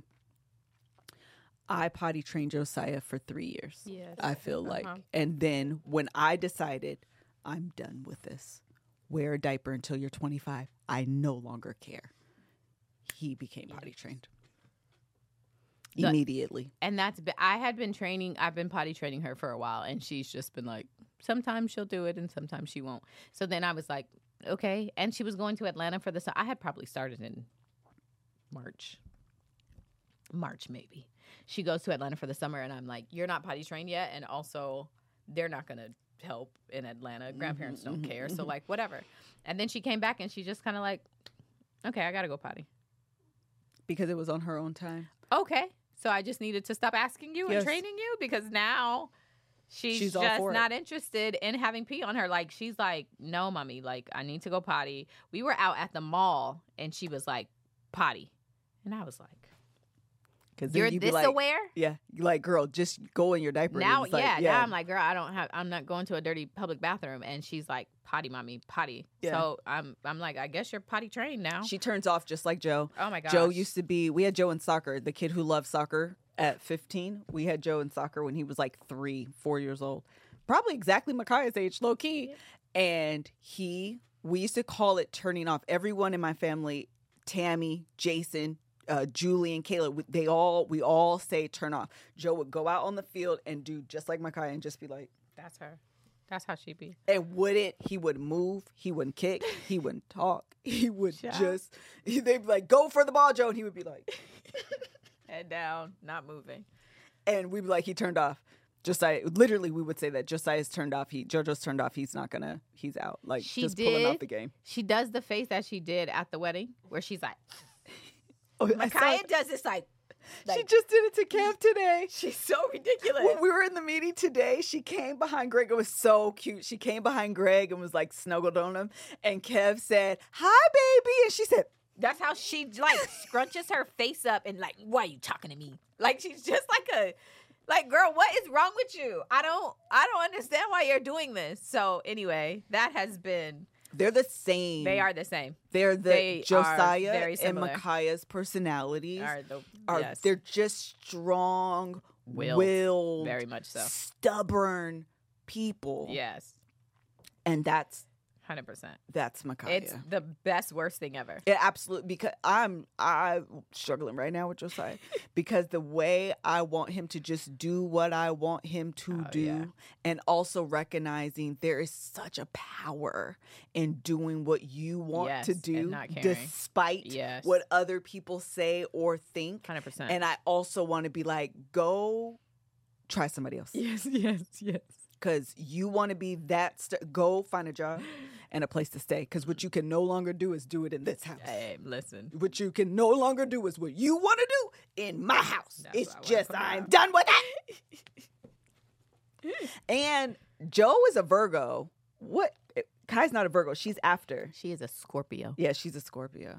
I potty trained Josiah for three years. Yes. I feel like. Uh-huh. And then when I decided I'm done with this, wear a diaper until you're twenty-five, I no longer care. He became potty trained. The- Immediately. And that's, be- I had been training, I've been potty training her for a while, and she's just been like, sometimes she'll do it and sometimes she won't. So then I was like, okay. And she was going to Atlanta for the summer. I had probably started in March. March, maybe. She goes to Atlanta for the summer, and I'm like, you're not potty trained yet. And also, they're not going to help in Atlanta. Grandparents don't care. So, like, whatever. And then she came back, and she just kind of like, okay, I got to go potty. Because it was on her own time. Okay. So I just needed to stop asking you Yes. and training you, because now she's, She's all just for it. not interested in having pee on her. Like, she's like, no, mommy, like, I need to go potty. We were out at the mall, and she was like potty. And I was like, Because you're you this like, aware? Yeah, you like, girl, just go in your diaper. Now, It's like, yeah, now I'm like, girl, I don't have, I'm not going to a dirty public bathroom. And she's like, potty, mommy, potty. Yeah. So I'm, I'm like, I guess you're potty trained now. She turns off just like Joe. Oh my gosh. Joe used to be, we had Joe in soccer, the kid who loved soccer at fifteen. We had Joe in soccer when he was like three, four years old. Probably exactly Micaiah's age, low key. Yeah. And he, we used to call it turning off. Everyone in my family, Tammy, Jason, Uh, Julie and Kayla, they all, we all say turn off. Joe would go out on the field and do just like Micaiah and just be like, that's her. That's how she be. And wouldn't, he would move, he wouldn't kick, he wouldn't talk, he would Child. just, he, they'd be like, go for the ball, Joe. And he would be like, head down, not moving. And we'd be like, he turned off. Josiah, literally, we would say that Josiah's turned off. He JoJo's turned off. He's not gonna. He's out. Like She just pulling did. out the game. She does the face that she did at the wedding where she's like, Oh, I saw Micaiah it. does this like, She like- just did it to Kev today. she's so ridiculous. When we were in the meeting today, she came behind Greg. It was so cute. She came behind Greg and was like snuggled on him. And Kev said, "Hi, baby," and she said, That's how she like scrunches her face up and like, why are you talking to me? Like she's just like a, like, girl, what is wrong with you? I don't, I don't understand why you're doing this. So anyway, that has been. "They're the same. They are the same. They're the they are Josiah very and similar. Micaiah's personalities Are the are yes, they're just strong, Willed. willed, very much so. stubborn people. Yes, And that's hundred percent. that's Micaiah. It's the best worst thing ever. It absolutely, because I'm I'm struggling right now with Josiah because the way I want him to just do what I want him to Oh, do, yeah. and also recognizing there is such a power in doing what you want Yes, to and do not caring. despite Yes. what other people say or think. Hundred percent. And I also want to be like, go try somebody else. yes, yes, yes. Because you want to be that, st- go find a job and a place to stay. Because what you can no longer do is do it in this house. Hey, listen. What you can no longer do is what you want to do in my house. That's It's what I wanna just, put I'm out. done with that. And Joe is a Virgo. What? Kai's not a Virgo. She's after. She is a Scorpio. Yeah, she's a Scorpio.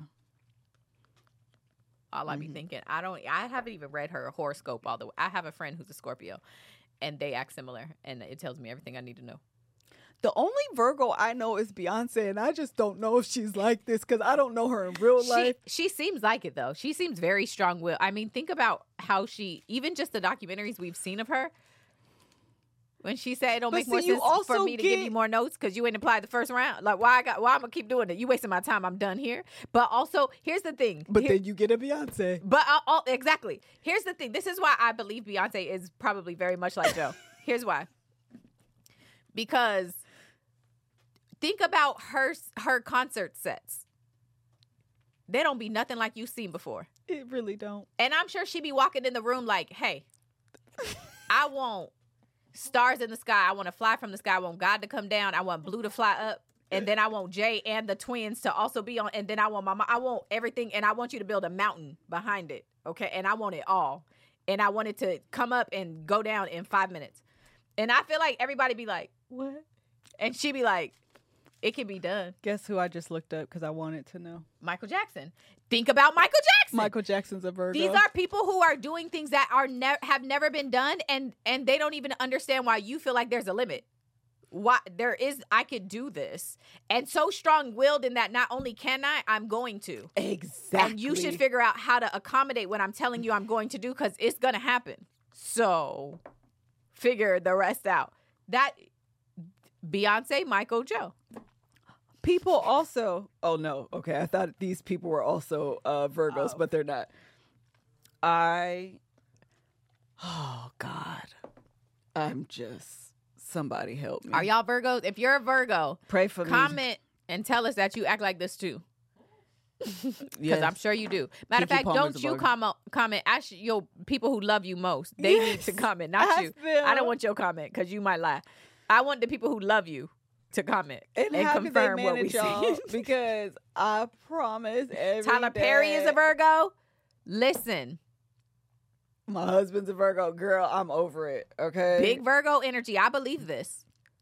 All I be Mhm. thinking, I don't, I haven't even read her horoscope all the way. I have a friend who's a Scorpio, and they act similar, and it tells me everything I need to know. The only Virgo I know is Beyonce, and I just don't know if she's like this because I don't know her in real She, life. she seems like it though. She seems very strong-willed. I mean, think about how she, even just the documentaries we've seen of her. When she said it don't But make see, more you sense also for me to give get- you more notes because you ain't applied the first round. Like, why I got? Why I'm gonna keep doing it? You wasting my time. I'm done here. But also, here's the thing. But Here- then you get a Beyonce. But uh, oh, exactly. Here's the thing. This is why I believe Beyonce is probably very much like Joe. Here's why. Because think about her her concert sets. They don't be nothing like you've seen before. It really don't. And I'm sure she be walking in the room like, hey, I want stars in the sky. I want to fly from the sky. I want God to come down. I want Blue to fly up. And then I want Jay and the twins to also be on. And then I want my mom. I want everything. And I want you to build a mountain behind it. Okay. And I want it all. And I want it to come up and go down in five minutes. And I feel like everybody be like, what? And she be like, it can be done. Guess who I just looked up because I wanted to know. Michael Jackson. Think about Michael Jackson. Michael Jackson's a Virgo. These are people who are doing things that are ne- have never been done, and and they don't even understand why you feel like there's a limit. Why there is, I could do this, and so strong-willed in that not only can I, I'm going to. Exactly. And you should figure out how to accommodate what I'm telling you I'm going to do because it's gonna happen. So figure the rest out. That Beyonce, Michael, Joe. People also, oh no, okay, I thought these people were also uh, Virgos, Oh. but they're not. I, oh God, I'm just, somebody help me. Are y'all Virgos? If you're a Virgo, Pray for me. comment and tell us that you act like this too. Because Yes. I'm sure you do. Matter of Keke fact, Palmer's don't a you Virgo. comment? Comment. Ask your people who love you most. They need to Yes. comment, not Ask you. them. I don't want your comment because you might lie. I want the people who love you to comment And, and, how can they confirm what we manage y'all? see. Because I promise every Tyler Perry is day- a Virgo. Listen, My husband's a Virgo. Girl, I'm over it, okay? big Virgo energy. I believe this.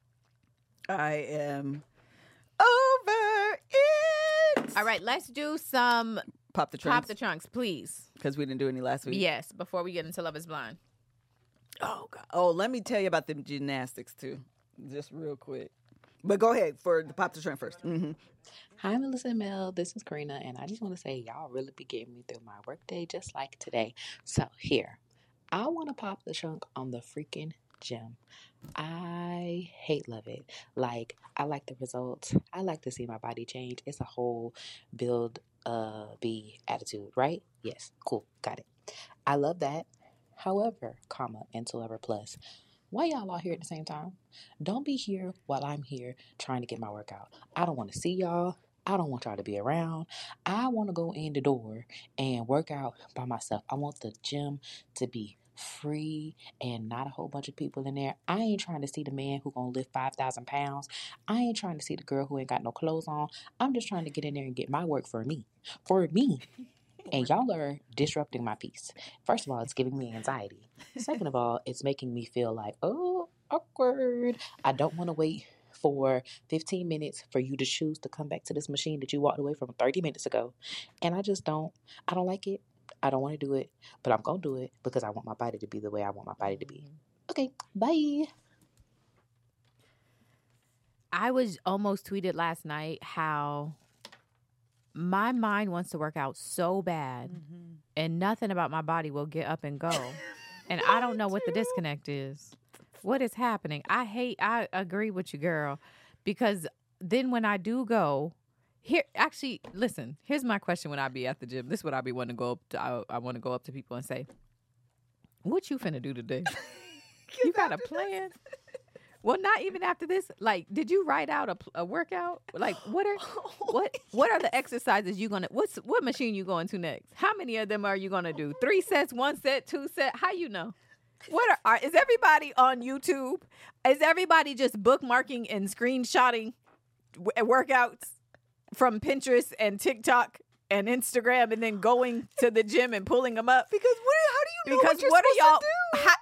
I am over it. All right, let's do some pop the trunks? Pop the trunks, please. Because we didn't do any last week. Yes, before we get into Love is Blind. Oh, God. Oh, let me tell you about them gymnastics, too. Just real quick. But go ahead for the pop the trunk first. Mm-hmm. Hi, Melissa and Mel. This is Karina, and I just want to say y'all really be getting me through my workday just like today. So here, I want to pop the trunk on the freaking gym. I hate love it. Like, I like the results. I like to see my body change. It's a whole build uh be attitude, right? Yes, cool, got it. I love that. However, comma, until ever plus. Why y'all all here at the same time? Don't be here while I'm here trying to get my workout. I don't want to see y'all. I don't want y'all to be around. I want to go in the door and work out by myself. I want the gym to be free and not a whole bunch of people in there. I ain't trying to see the man who gonna lift five thousand pounds. I ain't trying to see the girl who ain't got no clothes on. I'm just trying to get in there and get my work for me. For me. And y'all are disrupting my peace. First of all, it's giving me anxiety. Second of all, it's making me feel like, oh, awkward. I don't want to wait for fifteen minutes for you to choose to come back to this machine that you walked away from thirty minutes ago. And I just don't, I don't like it. I don't want to do it, but I'm going to do it because I want my body to be the way I want my body to be. Okay, bye. I was almost tweeted last night how my mind wants to work out so bad mm-hmm. and nothing about my body will get up and go. And I don't know what the disconnect is. What is happening? I hate, I agree with you, girl, because then when I do go, here, actually, listen, here's my question when I be at the gym. This is what I be wanting to go up to. I, I want to go up to people and say, what you finna do today? You got a plan? Well, not even after this. Like, did you write out a, a workout? Like, what are what what are the exercises you gonna? What's what machine you going to next? How many of them are you gonna do? Three sets, one set, two set? How you know? What are, are is everybody on YouTube? Is everybody just bookmarking and screenshotting w- workouts from Pinterest and TikTok and Instagram, and then going to the gym and pulling them up? Because what? How do you know because what you're what supposed are y'all? to do? How,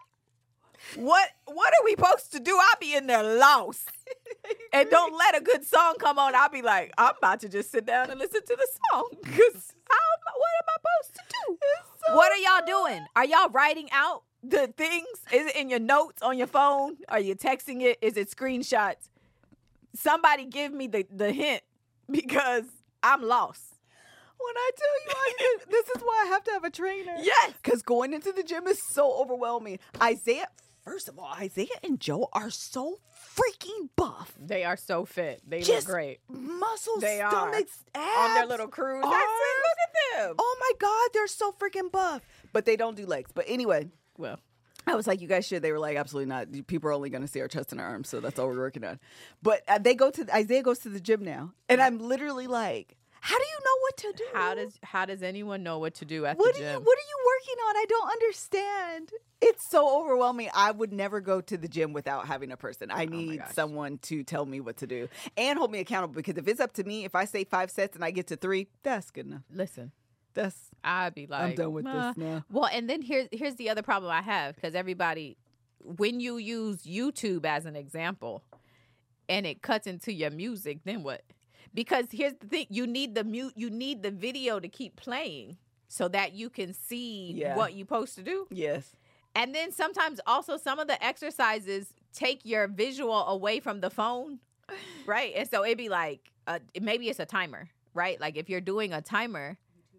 What what are we supposed to do? I'll be in there lost. And don't let a good song come on. I'll be like, I'm about to just sit down and listen to the song. Because what am I supposed to do? So what are y'all doing? Are y'all writing out the things? Is it in your notes on your phone? Are you texting it? Is it screenshots? Somebody give me the, the hint because I'm lost. When I tell you, I, this is why I have to have a trainer. Yes. Because going into the gym is so overwhelming. Isaiah, first of all, Isaiah and Joe are so freaking buff. They are so fit. They Just look great. Muscles, they stomachs, are. abs. On their little cruise. Arms. I said, look at them. Oh my God, they're so freaking buff. But they don't do legs. But anyway. Well. I was like, you guys should. They were like, absolutely not. People are only going to see our chest and our arms. So that's all we're working on. But uh, they go to, Isaiah goes to the gym now. And I'm literally like, how do you know what to do? How does how does anyone know what to do at what the do gym? You, what are you working on? I don't understand. It's so overwhelming. I would never go to the gym without having a person. I need oh someone to tell me what to do and hold me accountable, because if it's up to me, if I say five sets and I get to three, that's good enough. Listen, that's I'd be like, I'm done with uh, this now. Well, and then here's here's the other problem I have, because everybody, when you use YouTube as an example and it cuts into your music, then what? Because here's the thing, you need the mute, you need the video to keep playing so that you can see yeah. what you're supposed to do. Yes. And then sometimes also some of the exercises take your visual away from the phone, right? And so it'd be like, uh, maybe it's a timer, right? Like if you're doing a timer,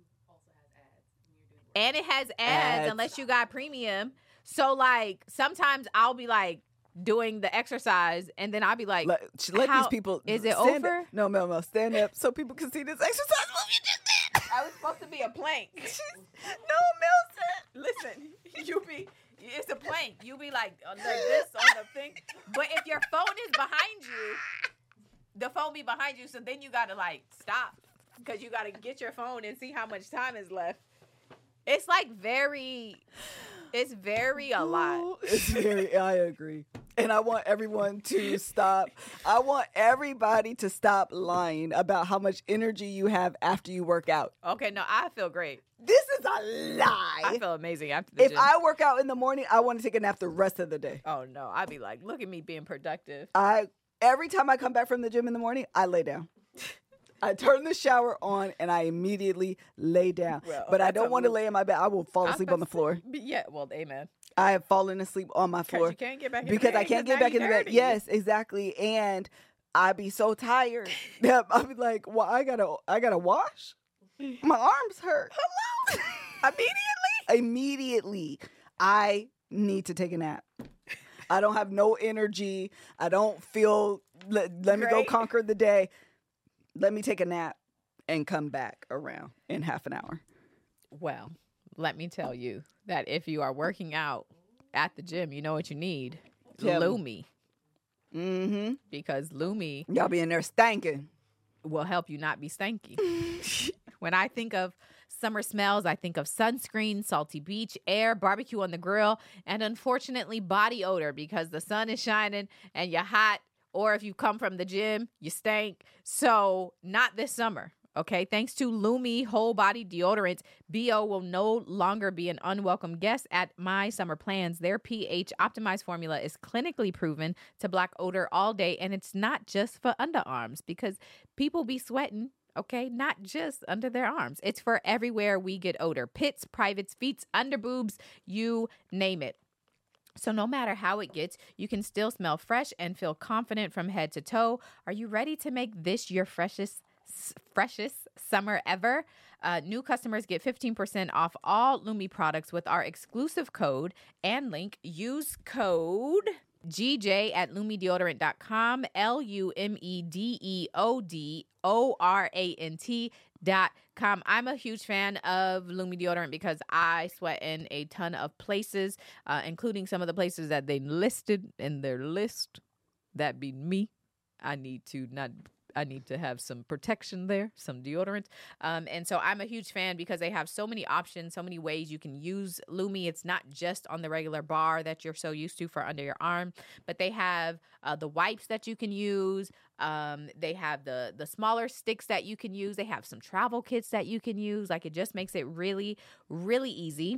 and it has ads, Ads. unless you got premium. So like sometimes I'll be like doing the exercise, and then I'll be like, let, let how, these people. is it stand over? Up. No, no, no. Stand up so people can see this exercise move you just did. I was supposed to be a plank. No, Milton. Listen, you be, it's a plank. You be like, uh, like this on the thing. But if your phone is behind you, the phone be behind you, so then you got to like stop, because you got to get your phone and see how much time is left. It's like very, it's very a lot. It's very, I agree. And I want everyone to stop. I want everybody to stop lying about how much energy you have after you work out. Okay, no, I feel great. This is a lie. I feel amazing after the If gym. I work out in the morning, I want to take a nap the rest of the day. Oh, no, I'd be like, look at me being productive. I every time I come back from the gym in the morning, I lay down. I turn the shower on and I immediately lay down. Well, but I that's don't a want to move. lay in my bed. I will fall I was asleep about on the to floor. say- but Yeah, well, amen. I have fallen asleep on my 'Cause floor you can't get back in because the bed I can't 'cause get now back you in the bed. dirty. Yes, exactly. And I be so tired that I'll be like, well, I gotta, I gotta wash. My arms hurt. Hello. Immediately. Immediately, I need to take a nap. I don't have no energy. I don't feel. Let, let me go Great. conquer the day. Let me take a nap and come back around in half an hour. Well, let me tell you that if you are working out at the gym, you know what you need? Tell me. Lumi. Mm-hmm. Because Lumi Y'all be in there stanking. will help you not be stanky. When I think of summer smells, I think of sunscreen, salty beach, air, barbecue on the grill, and unfortunately body odor because the sun is shining and you're hot, or if you come from the gym, you stink. So not this summer. Okay, thanks to Lumi Whole Body Deodorant, B O will no longer be an unwelcome guest at My Summer Plans. Their pH optimized formula is clinically proven to block odor all day, and it's not just for underarms because people be sweating, okay, not just under their arms. It's for everywhere we get odor. Pits, privates, feet, under boobs, you name it. So no matter how it gets, you can still smell fresh and feel confident from head to toe. Are you ready to make this your freshest freshest summer ever? Uh, new customers get fifteen percent off all Lumi products with our exclusive code and link. Use code G J at lumi deodorant dot com, L U M E D E O D O R A N T dot com. I'm a huge fan of Lumi deodorant because I sweat in a ton of places, uh, including some of the places that they listed in their list. That be me. I need to not I need to have some protection there, some deodorant. Um, and so I'm a huge fan because they have so many options, so many ways you can use Lumi. It's not just on the regular bar that you're so used to for under your arm, but they have uh, the wipes that you can use. Um, they have the the smaller sticks that you can use. They have some travel kits that you can use. Like, it just makes it really, really easy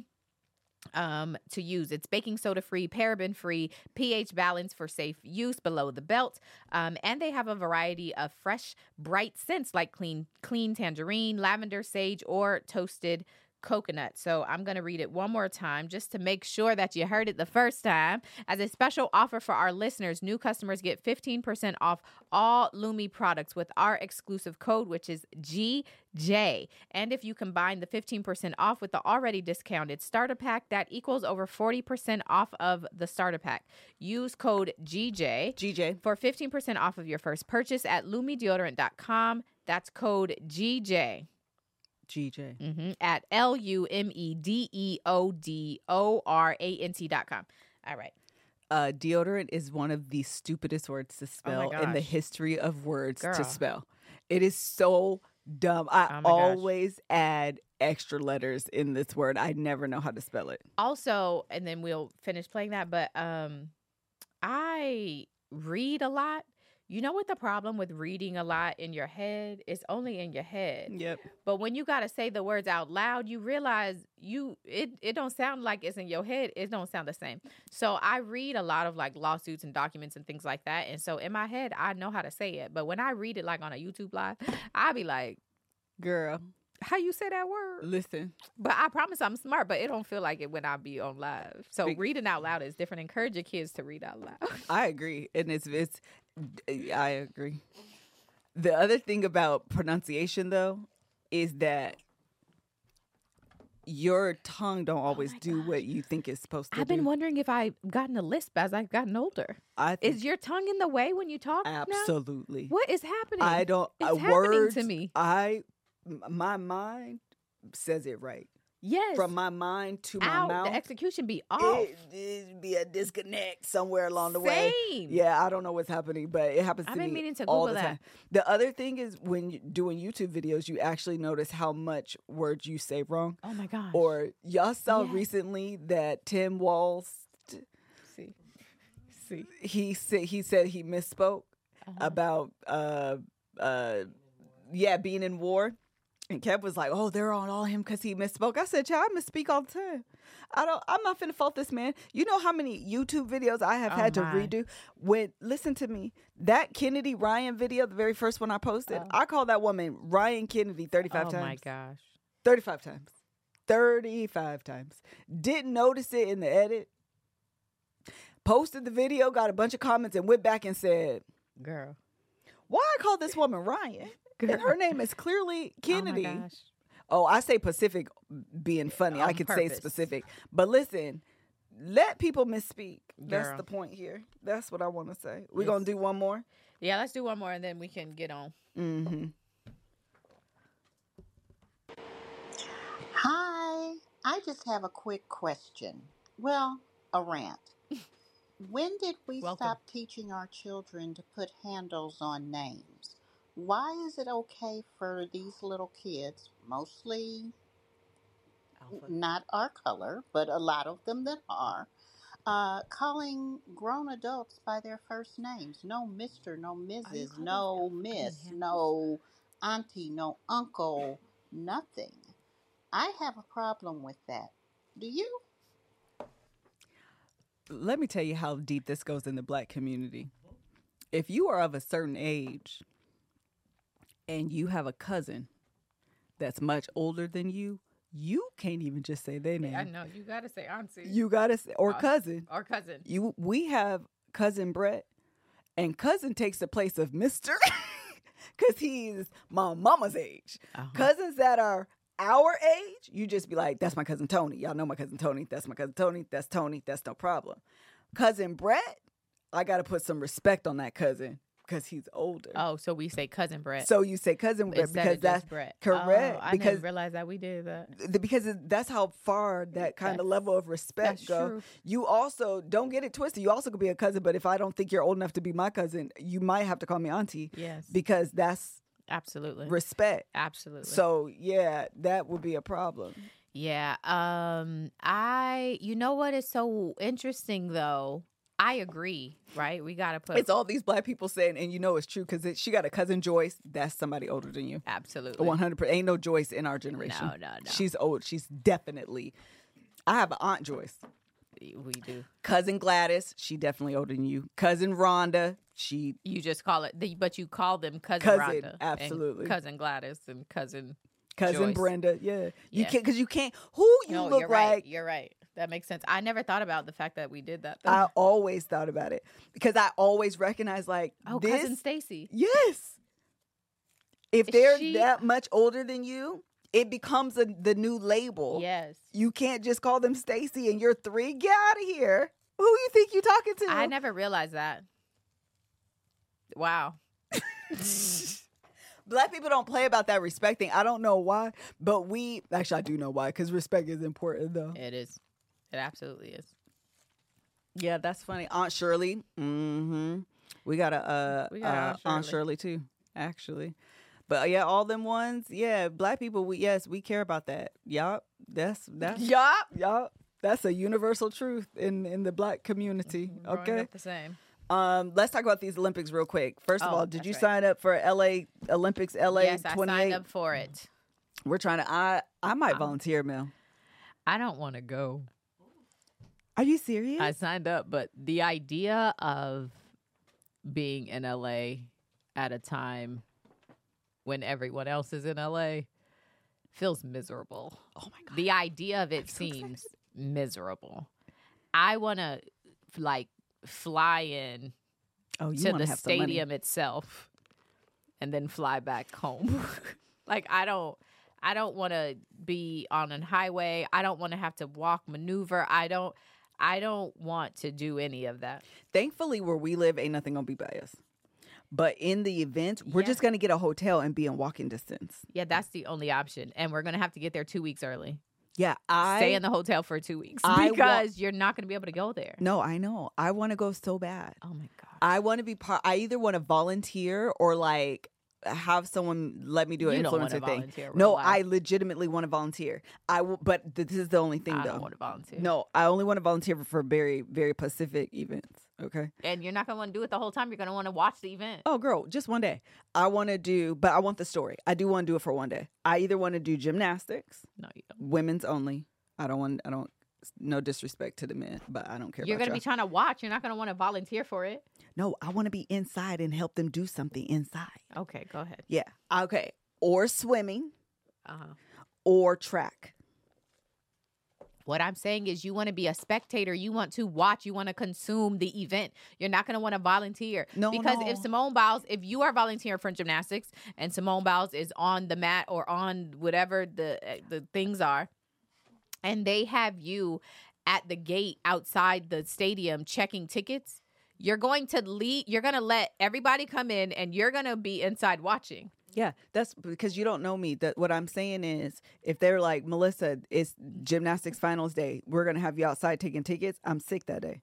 um to use. It's baking soda free, paraben free, pH balance for safe use below the belt, um and they have a variety of fresh bright scents like clean clean tangerine, lavender, sage, or toasted coconut. So I'm going to read it one more time just to make sure that you heard it the first time. As a special offer for our listeners, new customers get fifteen percent off all Lumi products with our exclusive code, which is G J. And if you combine the fifteen percent off with the already discounted starter pack, that equals over forty percent off of the starter pack. Use code G J, G J. for fifteen percent off of your first purchase at lumi deodorant dot com. That's code G J. G J. Mm-hmm. At L U M E D E O D O R A N T dot com. All right. Uh, deodorant is one of the stupidest words to spell in the gosh. history of words Girl. to spell. It is so dumb. I Oh my gosh. always add extra letters in this word. I never know how to spell it. Also, and then we'll finish playing that, but um, I read a lot. You know what the problem with reading a lot in your head? It's only in your head. Yep. But when you got to say the words out loud, you realize you it it don't sound like it's in your head. It don't sound the same. So I read a lot of like lawsuits and documents and things like that. And so in my head, I know how to say it. But when I read it like on a YouTube live, I'll be like, Girl, how you say that word? listen. But I promise I'm smart, but it don't feel like it when I be on live. So Be- reading out loud is different. Encourage your kids to read out loud. I agree. And it's, it's, I agree. The other thing about pronunciation, though, is that your tongue don't always my do gosh. what you think it's supposed to I've do. been wondering if I've gotten a lisp as I've gotten older. I think Is your tongue in the way when you talk now? absolutely. What is happening? I don't. It's uh, happening words, to me. I, m- my mind says it right. Yes. From my mind to my out. mouth, The execution be off. it, it be a disconnect somewhere along the way. Same. Yeah, I don't know what's happening, but it happens to I've been me meaning to all Google the that. time. The other thing is when you're doing YouTube videos, you actually notice how much words you say wrong. Oh my gosh. Or y'all saw Yes. recently that Tim Walls, see. See. he said he said he misspoke Uh-huh. about uh uh yeah being in war, and Kev was like, "Oh, they're on all him because he misspoke." I said, "Child, I misspeak all the time. I don't. I'm not finna fault this man. You know how many YouTube videos I have Oh, had to my. redo? When listen to me, that Kennedy Ryan video, the very first one I posted, Oh. I called that woman Ryan Kennedy thirty-five oh times. my gosh. thirty-five times. thirty-five times. Didn't notice it in the edit. Posted the video, got a bunch of comments, and went back and said, Girl. "Why I call this woman Ryan? And her name is clearly Kennedy." Oh my gosh. Oh, I say Pacific being funny. I On could say purpose. specific. But listen, let people misspeak. That's Girl. the point here. That's what I want to say. We're Yes. going to do one more? Yeah, let's do one more and then we can get on. Mm-hmm. Hi, I just have a quick question. Well, a rant. When did we Welcome. stop teaching our children to put handles on names? Why is it okay for these little kids, mostly not our color, but a lot of them that are, uh, calling grown adults by their first names? No Mister, no Missus, no Miss, no Auntie, no Uncle, nothing. I have a problem with that. Do you? Let me tell you how deep this goes in the black community. If you are of a certain age and you have a cousin that's much older than you, you can't even just say their name. I know. You got to say auntie. You gotta say, or Uh, cousin. or cousin. You, we have cousin Brett, and cousin takes the place of Mister because he's my mama's age. Uh-huh. Cousins that are our age, you just be like, "That's my cousin Tony." Y'all know my cousin Tony. That's my cousin Tony. That's Tony. That's no problem. Cousin Brett, I gotta put some respect on that cousin because he's older. Oh, so we say cousin Brett. So you say cousin Brett instead because of that's just Brett. correct. Oh, I because didn't realize that we did that. th- because it- that's how far that kind of That's- level of respect that's go. true. You also don't get it twisted. You also could be a cousin, but if I don't think you're old enough to be my cousin, you might have to call me auntie Yes. because that's Absolutely. respect. Absolutely. So yeah, that would be a problem. Yeah. Um I you know what is so interesting though? I agree, right? We got to put It's all these black people saying, and you know it's true because she got a cousin Joyce. That's somebody older than you. Absolutely. One hundred percent. Ain't no Joyce in our generation. No, no, no. She's old. She's definitely. I have an aunt Joyce. We do. Cousin Gladys, she definitely older than you. Cousin Rhonda, she You just call it the, but you call them cousin, Cousin, Rhonda and absolutely. cousin Gladys and cousin cousin Joyce. Brenda, yeah. You Yeah. can't because you can't. Who you No, look you're like? right. You're right. That makes sense. I never thought about the fact that we did that. Though. I always thought about it because I always recognize like oh, this. cousin Stacy. Yes. If Is they're she- that much older than you, it becomes a, the new label. Yes. You can't just call them Stacy and you're three. Get out of here. Who you think you talking to? I never realized that. Wow. Black people don't play about that respect thing. I don't know why, but we actually I do know why because respect is important though. It is. It absolutely is. Yeah, that's funny. Aunt Shirley. Mm-hmm. We got a uh, We got uh, Aunt Aunt Shirley. Shirley too, actually. But uh, yeah, all them ones. Yeah, black people. We yes, we care about that. Yup. That's that's Yup. yup. That's a universal truth in in the black community. Growing Okay. up the same. Um, let's talk about these Olympics real quick. First of Oh, all, did that's you right. sign up for L A Olympics L A Yes, I twenty-eight? signed up for it. We're trying to. I I might Um, volunteer, Mel. I don't want to go. Are you serious? I signed up, but the idea of being in L A at a time when everyone else is in L A feels miserable. oh my god. The idea of it so seems miserable. I want to like fly in Oh, you to want the to have some money. stadium itself and then fly back home. Like I don't I don't want to be on a highway. I don't want to have to walk maneuver. I don't I don't want to do any of that. Thankfully, where we live, ain't nothing gonna be by us. But in the event, we're Yeah. just gonna get a hotel and be in walking distance. Yeah, that's the only option. And we're going to have to get there two weeks early. Yeah, I Stay in the hotel for two weeks I wa- because you're not going to be able to go there. No, I know. I want to go so bad. Oh my God. I want to be part. I either want to volunteer or like have someone let me do an You don't wanna influencer thing. volunteer, No, real life. I legitimately want to volunteer. I w- but th- this is the only thing I though. don't want to volunteer. No, I only want to volunteer for very very Pacific events. Okay. And you're not going to want to do it the whole time. You're going to want to watch the event. Oh, girl, just one day. I want to do, but I want the story. I do want to do it for one day. I either want to do gymnastics, No, you don't. women's only. I don't want. I don't No disrespect to the men, but I don't care. You're about going to be y'all. trying to watch. You're not going to want to volunteer for it. No, I want to be inside and help them do something inside. Okay, go ahead. Yeah. Okay. Or swimming Uh-huh. or track. What I'm saying is you want to be a spectator. You want to watch. You want to consume the event. You're not going to want to volunteer. No, Because no. if Simone Biles, if you are volunteering for gymnastics and Simone Biles is on the mat or on whatever the the things are, and they have you at the gate outside the stadium checking tickets, you're going to lead, you're going to let everybody come in and you're going to be inside watching. Yeah, that's because you don't know me. That what I'm saying is, if they're like, Melissa, it's gymnastics finals day, we're gonna have you outside taking tickets. I'm sick that day.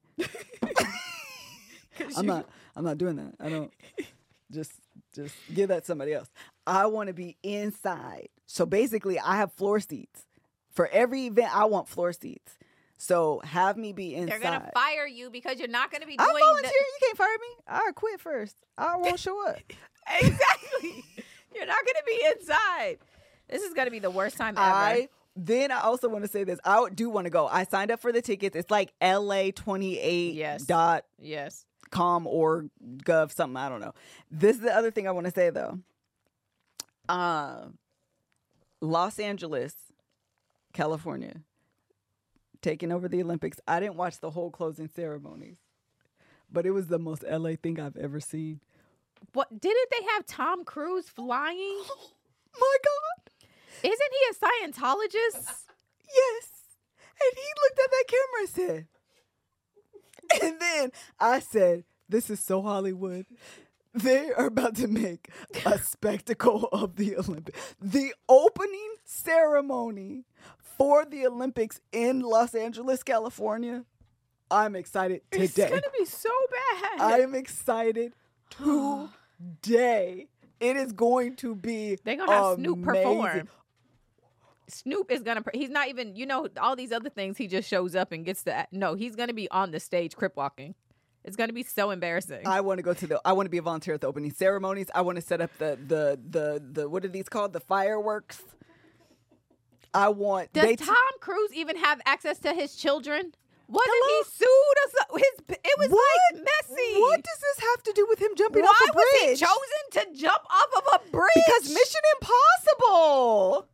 I'm not. I'm not doing that. I don't. Just, just give that to somebody else. I want to be inside. So basically, I have floor seats for every event. I want floor seats. So have me be inside. They're going to fire you because you're not going to be I doing volunteer. the- You can't fire me. I quit first. I won't show up. Exactly. You're not going to be inside. This is going to be the worst time ever. I then I also want to say this. I do want to go. I signed up for the tickets. It's like L A twenty-eight Yes. dot yes. com or gov something. I don't know. This is the other thing I want to say though. Uh, Los Angeles, California, taking over the Olympics. I didn't watch the whole closing ceremonies, but it was the most L A thing I've ever seen. What didn't they have Tom Cruise flying? My God. Isn't he a Scientologist? Yes. And he looked at that camera and said, and then I said, this is so Hollywood. They are about to make a spectacle of the Olympics. The opening ceremony for the Olympics in Los Angeles, California. I'm excited today. It's gonna be so bad. I am excited today. It is going to be They're gonna have Snoop amazing. perform. Snoop is gonna. He's not even. You know all these other things. He just shows up and gets the. No, he's gonna be on the stage crip walking. It's gonna be so embarrassing. I want to go to the. I want to be a volunteer at the opening ceremonies. I want to set up the the the the. What are these called? The fireworks. I want. Does they Tom Cruise even have access to his children? Wasn't Hello? he sued? Or so, his it was What? like messy. What does this have to do with him jumping Why off a bridge? was he chosen to jump off of a bridge? Because Mission Impossible.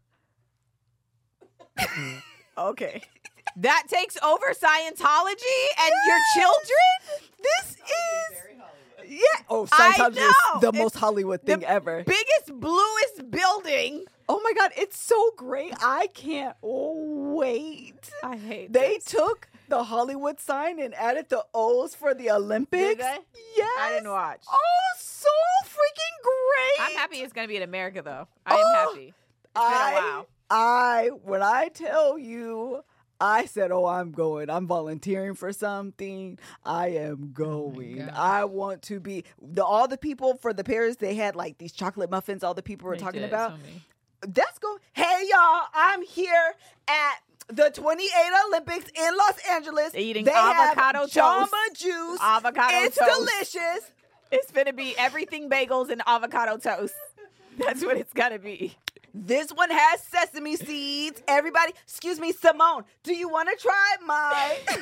Okay. That takes over Scientology and your children? This is. Yeah. Oh, I Scientology know. is the It's most Hollywood thing the ever. Biggest, bluest building. Oh my God, it's so great. I can't wait. I hate They this. took the Hollywood sign and added the O's for the Olympics. Did they? Yes. I didn't watch. Oh, so freaking great. I'm happy it's going to be in America, though. I am Oh, happy. It's been I, a while. I, when I tell you, I said, oh, I'm going. I'm volunteering for something. I am going. God. I want to be. The, all the people for the Paris, they had like these chocolate muffins all the people were They talking did, about. so me. That's go. Hey, y'all, I'm here at the twenty-eight Olympics in Los Angeles. Eating they avocado have toast. Jamba Juice. Avocado it's toast. delicious. It's going to be everything bagels and avocado toast. That's what it's going to be. This one has sesame seeds. Everybody, excuse me, Simone, do you want to try mine?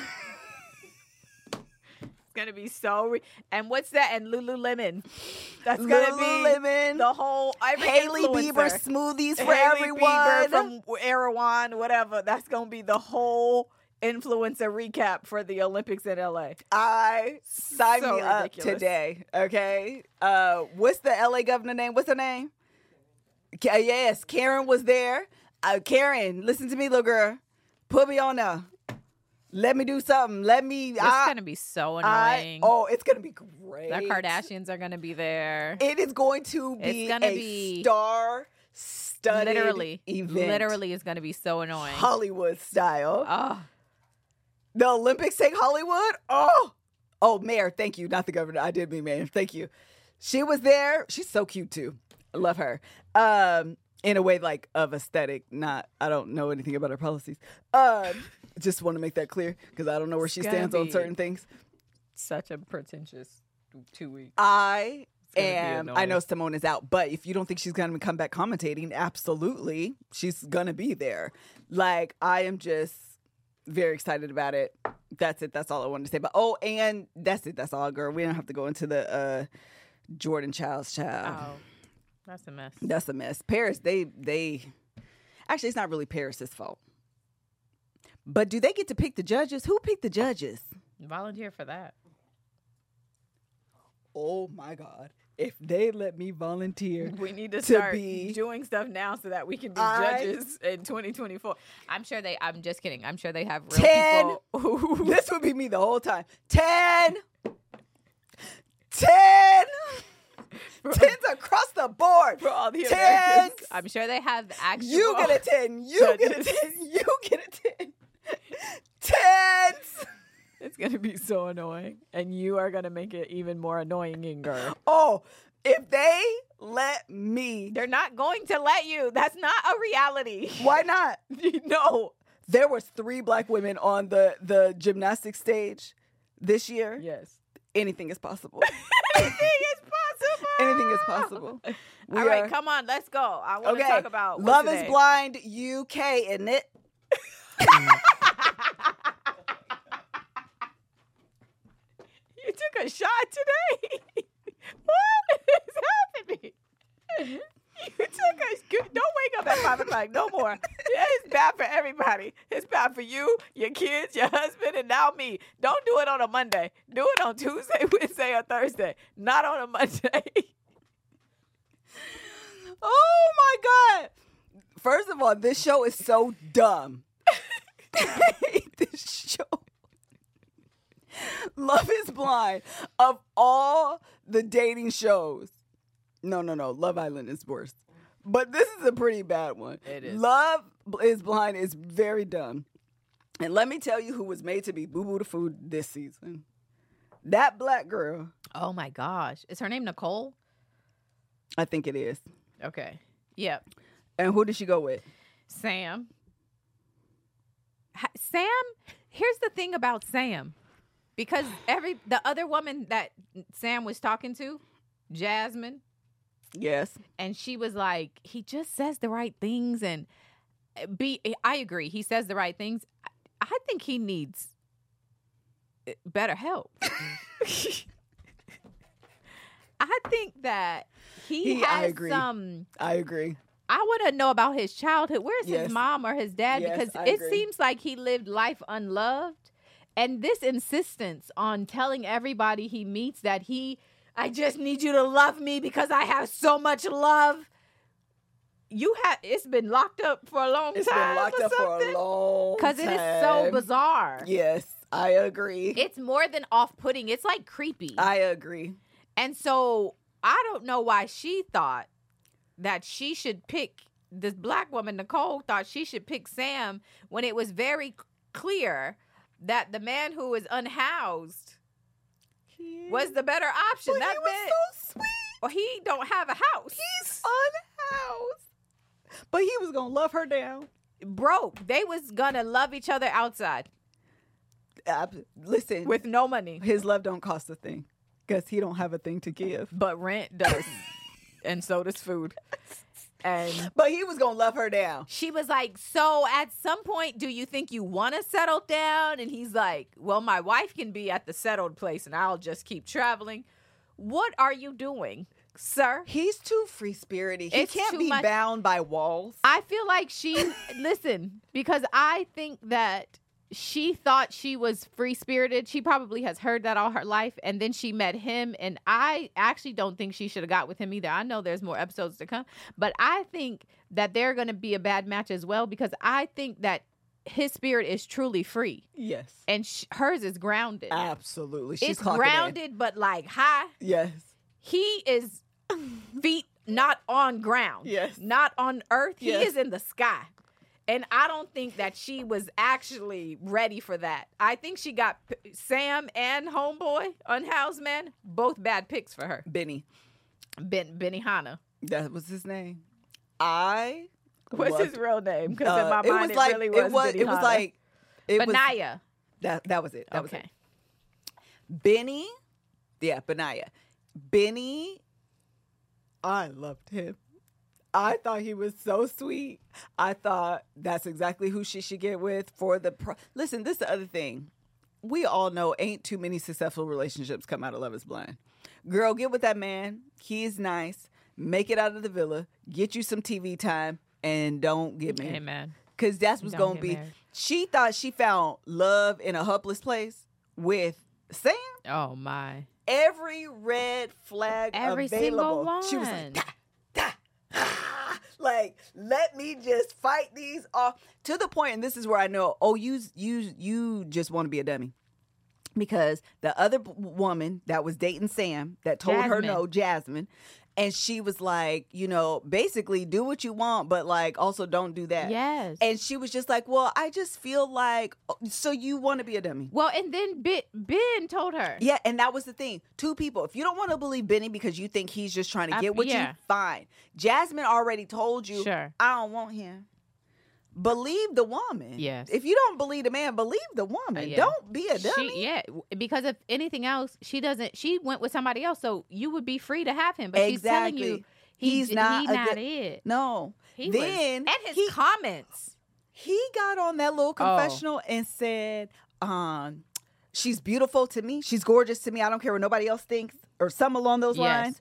It's going to be so... Re- and what's that? And Lululemon. That's going to be Lululemon. the whole... Every Haley influencer. Bieber smoothies for Haley everyone. Bieber from Erewhon, whatever. That's going to be the whole influencer recap for the Olympics in L A. I sign So me up ridiculous. today. Okay. Uh, what's the L A governor name? What's her name? Ka- yes, Karen was there. Uh, Karen, listen to me, little girl. Put me on there. Let me do something. Let me. It's I, going to be so I- annoying. oh, it's gonna be great. The Kardashians are going to be there. It is going to be It's gonna a be- star-studded Literally. event. Literally is going to be so annoying. Hollywood style. Oh, The Olympics take Hollywood? Oh. Oh, Mayor, thank you. Not the governor. I did mean Mayor. Thank you. She was there. She's so cute, too. I love her. Um, in a way, like, of aesthetic. Not, I don't know anything about her policies. Um, just want to make that clear, because I don't know where It's she gonna stands on be- certain things. such a pretentious two weeks. I gonna be am, I annoying. know Simone is out, but if you don't think she's going to come back commentating, absolutely. She's going to be there. Like, I am just... very excited about it. That's it. That's all I wanted to say. But oh, and that's it. That's all, girl. We don't have to go into the uh, Jordan Child's child. Oh, that's a mess. That's a mess. Paris, they they actually, it's not really Paris's fault. But do they get to pick the judges? Who picked the judges? Volunteer for that. Oh my God. If they let me volunteer, We need to to start be- doing stuff now so that we can be I- judges in twenty twenty-four. I'm sure they, I'm just kidding. I'm sure they have real Ten. people who, this would be me the whole time. Ten. Ten. Tens across the board. for all the Tens. Americans. I'm sure they have actual. You get a ten. You get a judges. ten. You get a ten. Tens. It's going to be so annoying. And you are going to make it even more annoying, Inger. Oh, if they let me, They're not going to let you. That's not a reality. why not? No. There was three black women on the the gymnastics stage this year. Yes. Anything is possible. Anything is possible. Anything is possible. We All right, are- come on. Let's go. I want to Okay. talk about what's Love today. is Blind U K, isn't it? You took a shot today. What is happening? You took a. Don't wake up at five o'clock. No more. It's bad for everybody. It's bad for you, your kids, your husband, and now me. Don't do it on a Monday. Do it on Tuesday, Wednesday, or Thursday. Not on a Monday. Oh my God. First of all, this show is so dumb. I hate this show. Love is Blind. Of all the dating shows, no, no, no. Love Island is worse. But this is a pretty bad one. It is. Love is Blind is very dumb. And let me tell you who was made to be Boo Boo the Food this season. That black girl, Oh my gosh. Is her name Nicole? I think it is. Okay. Yep. And who did she go with? Sam. Ha- Sam, here's the thing about Sam. Because every the other woman that Sam was talking to, Jasmine, Yes. and she was like, he just says the right things and be I agree, he says the right things. I, I think he needs better help. I think that he, He- I has agree. some I agree. I want to know about his childhood. Where's Yes. his mom or his dad? Yes, because I it agree. seems like he lived life unloved. And this insistence on telling everybody he meets that he, I just need you to love me because I have so much love. You have, it's been locked up for a long It's time. been locked or up for a long time. Because it is so bizarre. Yes, I agree. It's more than off-putting. It's like creepy. I agree. And so I don't know why she thought that she should pick, this black woman, Nicole, thought she should pick Sam when it was very c- clear that the man who was unhoused was the better option. But that he was man, so sweet. well, he don't have a house. He's unhoused. But he was going to love her down. Broke. They was gonna love each other outside Ab- Listen, with no money, his love don't cost a thing because he don't have a thing to give. but rent does, and so does food. And But he was going to love her down. she was like, so at some point, do you think you want to settle down? And he's like, well, my wife can be at the settled place and I'll just keep traveling. What are you doing, sir? He's too free-spirited. He It's can't too be much- bound by walls. I feel like she, listen, because I think that she thought she was free-spirited. She probably has heard that all her life. And then she met him. And I actually don't think she should have got with him either. I know there's more episodes to come. But I think that they're going to be a bad match as well because I think that his spirit is truly free. Yes. And sh- hers is grounded. Absolutely. She's it's clocking in. grounded, but like high. Yes. He is feet not on ground. Yes. Not on earth. He Yes. is in the sky. And I don't think that she was actually ready for that. I think she got P- Sam and Homeboy, Unhoused Man, both bad picks for her. Benny. Ben Benny Hanna. That was his name. I. What's loved- his real name? Because uh, in my mind, it, like, really was it was, Benny it was Hanna. like, it was, Benaya. that, that was it. That was Okay. it. Benny. Yeah, Benaya. Benny. I loved him. I thought he was so sweet. I thought that's exactly who she should get with for the pro- listen. This is the other thing. We all know ain't too many successful relationships come out of Love Is Blind. Girl, get with that man. He is nice. Make it out of the villa. Get you some T V time, and don't get married. Amen. Because that's what's Don't going to get be. married. She thought she found love in a helpless place with Sam. Oh my. Every red flag Every available. single one. She was like, da, da, ah. Like, let me just fight these off to the point, and this is where I know, oh, you you you just want to be a dummy. Because the other b- woman that was dating Sam that told her Jasmine. no, Jasmine, and she was like, you know, basically do what you want, but like also don't do that. Yes. And she was just like, well, I just feel like, so you want to be a dummy. Well, and then Ben, ben told her. Yeah, and that was the thing. Two people. If you don't want to believe Benny because you think he's just trying to I- get with yeah. you, fine. Jasmine already told you, Sure. I don't want him. Believe the woman. Yes. If you don't believe the man, believe the woman. Uh, yeah. Don't be a dummy. She, yeah, w- because if anything else, she doesn't. She went with somebody else, so you would be free to have him. But she's telling you Exactly. he, He's d- not he a not good- it. No. He then was, and his he, comments. he got on that little Oh. confessional and said, um, she's beautiful to me. She's gorgeous to me. I don't care what nobody else thinks or something along those Yes. lines.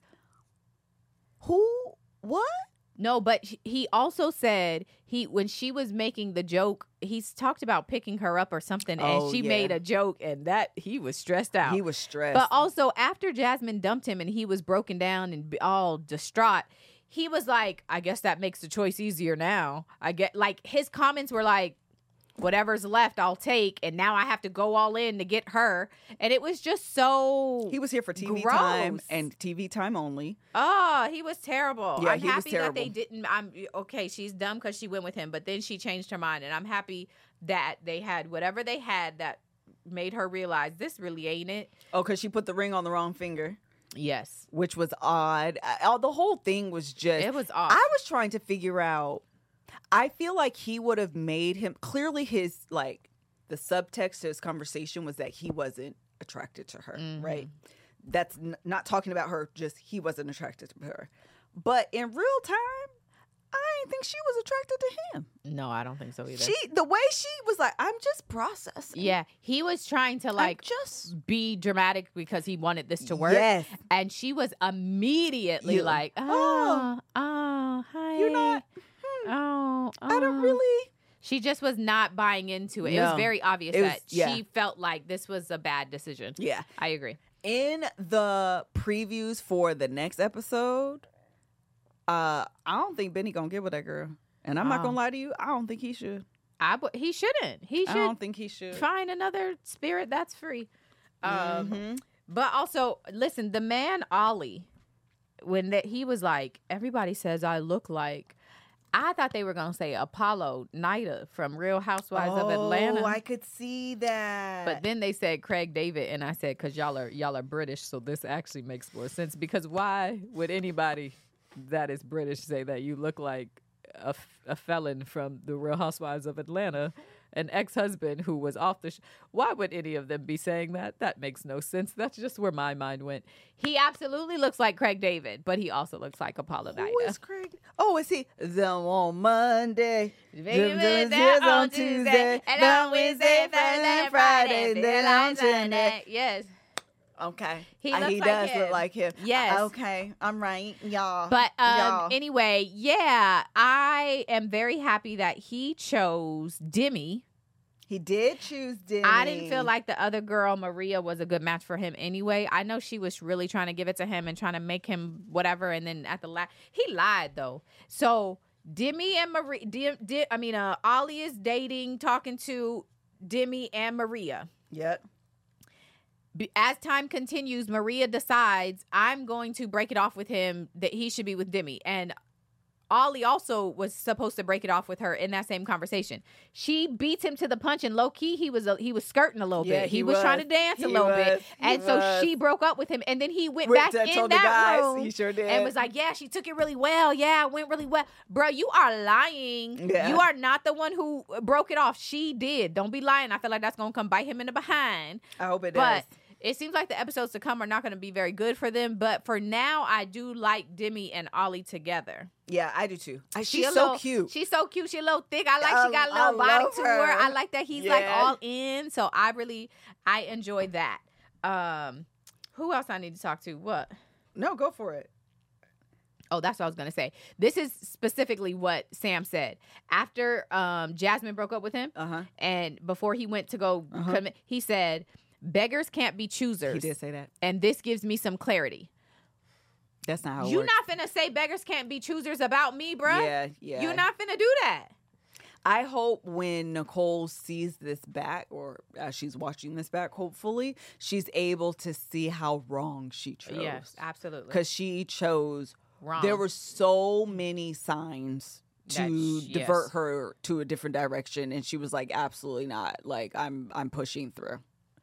Who? What? No, but sh- he also said he when she was making the joke, he's talked about picking her up or something, Oh, and she yeah. made a joke, and that he was stressed out. He was stressed. But also after Jasmine dumped him and he was broken down and b- all distraught, he was like, I guess that makes the choice easier now. I get like his comments were like, whatever's left, I'll take, and now I have to go all in to get her. And it was just so He was here for T V gross. time and T V time only. Oh, he was terrible. Yeah, I'm he was happy that they terrible. didn't. I'm okay. She's dumb because she went with him, but then she changed her mind, and I'm happy that they had whatever they had that made her realize this really ain't it. Oh, because she put the ring on the wrong finger, Yes, which was odd. I, the whole thing was just. it was off. I was trying to figure out. I feel like he would have made him clearly his like the subtext to his conversation was that he wasn't attracted to her, Mhm. right? That's n- not talking about her, just he wasn't attracted to her. But in real time, I didn't think she was attracted to him. No, I don't think so either. She the way she was like, I'm just processing. yeah, he was trying to I'm like just be dramatic because he wanted this to work. Yes. And she was immediately You- like, oh, oh, hi. You're not. Oh, I don't oh." really. She just was not buying into it. It was No. very obvious It was- that yeah. she felt like this was a bad decision. Yeah. I agree. In the previews for the next episode, uh, I don't think Benny gonna get with that girl. And I'm not Oh. gonna lie to you, I don't think he should. I w- he shouldn't. He I should don't think he should. find another spirit that's free. Um, Mhm. But also, listen, the man Ollie, when that he was like, everybody says I look like. I thought they were gonna say Apollo Nida from Real Housewives of Atlanta. Oh, I could see that. But then they said Craig David, and I said, "Cause y'all are y'all are British, so this actually makes more sense. Because why would anybody that is British say that you look like a, f- a felon from the Real Housewives of Atlanta, an ex-husband who was off the? Sh- why would any of them be saying that? That makes no sense. That's just where my mind went. He absolutely looks like Craig David, but he also looks like Apollo who Nida. is Craig? Oh, is he? Them on Monday, Baby, them then them on Tuesday, and on Wednesday, Thursday, and Friday, then on Sunday. Yes. Okay, He Uh, looks he like does him. look like him. Yes. Uh, okay, I'm right, y'all. But um, Y'all. anyway, yeah, I am very happy that he chose Demi. He did choose Demi. I didn't feel like the other girl, Maria, was a good match for him anyway. I know she was really trying to give it to him and trying to make him whatever. And then at the last, he lied though. So Demi and Maria, Dim, Dim, I mean, uh, Ollie is dating, talking to Demi and Maria. Yep. Be- As time continues, Maria decides I'm going to break it off with him that he should be with Demi. And Ollie also was supposed to break it off with her in that same conversation. She beats him to the punch, and low key he was a, he was skirting a little Yeah, bit. He, he was, trying to was. dance a He little was. bit, He and so was. she broke up with him. And then he went Went back to- in told the that guys. room He sure did. and was like, "Yeah, she took it really well. Yeah, it went really well, bro. You are lying. Yeah. You are not the one who broke it off. She did. Don't be lying. I feel like that's gonna come bite him in the behind." I hope it But does. It seems like the episodes to come are not going to be very good for them, but for now, I do like Demi and Ollie together. Yeah, I do too. She's She's a so little- cute. She's so cute. She's a little thick. I like I- she got a I little body love to her. her. I like that he's like Yeah. all in. So I really, I enjoy that. Um, who else I need to talk to? What? No, go for it. Oh, that's what I was going to say. This is specifically what Sam said. After um, Jasmine broke up with him Uh huh. and before he went to go Uh-huh. commit, he said, beggars can't be choosers. He did say that. And this gives me some clarity. That's not how it You works. not finna say beggars can't be choosers about me, bruh. Yeah, yeah. You not finna do that. I hope when Nicole sees this back, or as she's watching this back, hopefully she's able to see how wrong she chose. Yes, absolutely. Because she chose Wrong. There were so many signs to That sh- divert yes. her to a different direction, and she was like, "Absolutely not! Like I'm, I'm pushing through."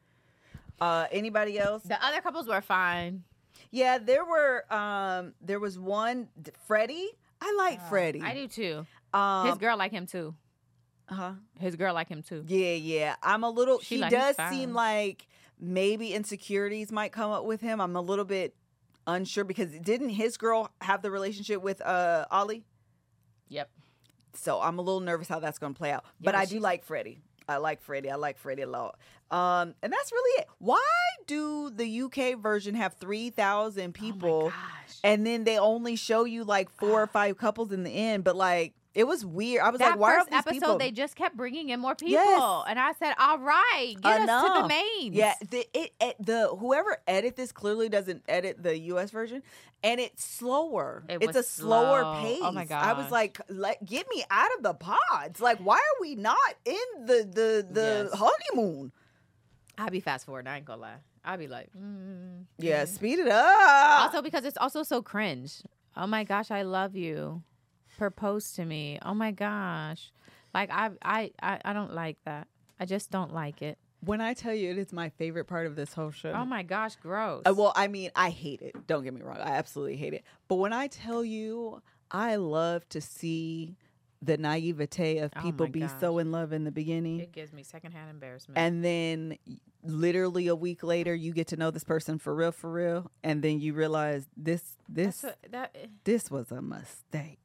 Uh, anybody else? The other couples were fine. Yeah, there were. Um, there was one, Freddie. I like Freddie. I do too. Um, His girl like him too. huh? His girl like him too. Yeah, yeah. I'm a little. She he like, does he's seem fine. like maybe insecurities might come up with him. I'm a little bit unsure because didn't his girl have the relationship with uh Ollie? Yep. So I'm a little nervous how that's going to play out. But but I do she's- like Freddie. I like Freddie. I like Freddie a lot. Um, and that's really it. Why do the U K version have three thousand people, Oh my gosh. and then they only show you like four or five couples in the end? But like, it was weird. I was that like, why first are these episode, people? they just kept bringing in more people, Yes. and I said, "All right, get us to the Enough. main." Yeah, the it, it the whoever edit this clearly doesn't edit the U S version, and it's slower. It it's was a slower slow. pace. Oh my I was gosh. like, let, get me out of the pods. Like, why are we not in the the the Yes. honeymoon? I'll be fast forward. I ain't gonna lie. I'll be like, mm. Yeah, speed it up. Also because it's also so cringe. Oh my gosh, I love you. Propose to me. Oh my gosh. Like I I I, I don't like that. I just don't like it. When I tell you, it is my favorite part of this whole show. Oh my gosh, gross. Uh, well, I mean, I hate it. Don't get me wrong. I absolutely hate it. But when I tell you, I love to see the naivete of Oh people my be gosh. so in love in the beginning. It gives me secondhand embarrassment. And then literally a week later, you get to know this person for real, for real. And then you realize this, this, That's what- that this was a mistake.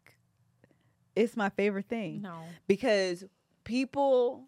It's my favorite thing. no. Because people,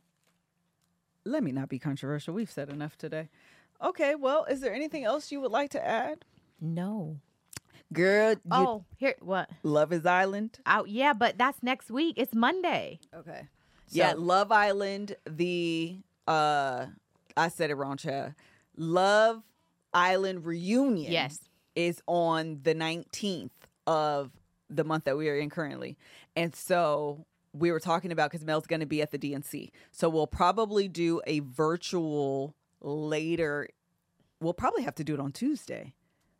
let me not be controversial. We've said enough today. Okay, well, is there anything else you would like to add? No. Girl, you, Oh, here what? Love is Island. Oh yeah, but that's next week. It's Monday. Okay. Yeah, So- Love Island, the, uh, I said it wrong, Chad. Love Island reunion. Yes. Is on the nineteenth of the month that we are in currently. And so we were talking about, because Mel's going to be at the D N C. So we'll probably do a virtual later. We'll probably have to do it on Tuesday.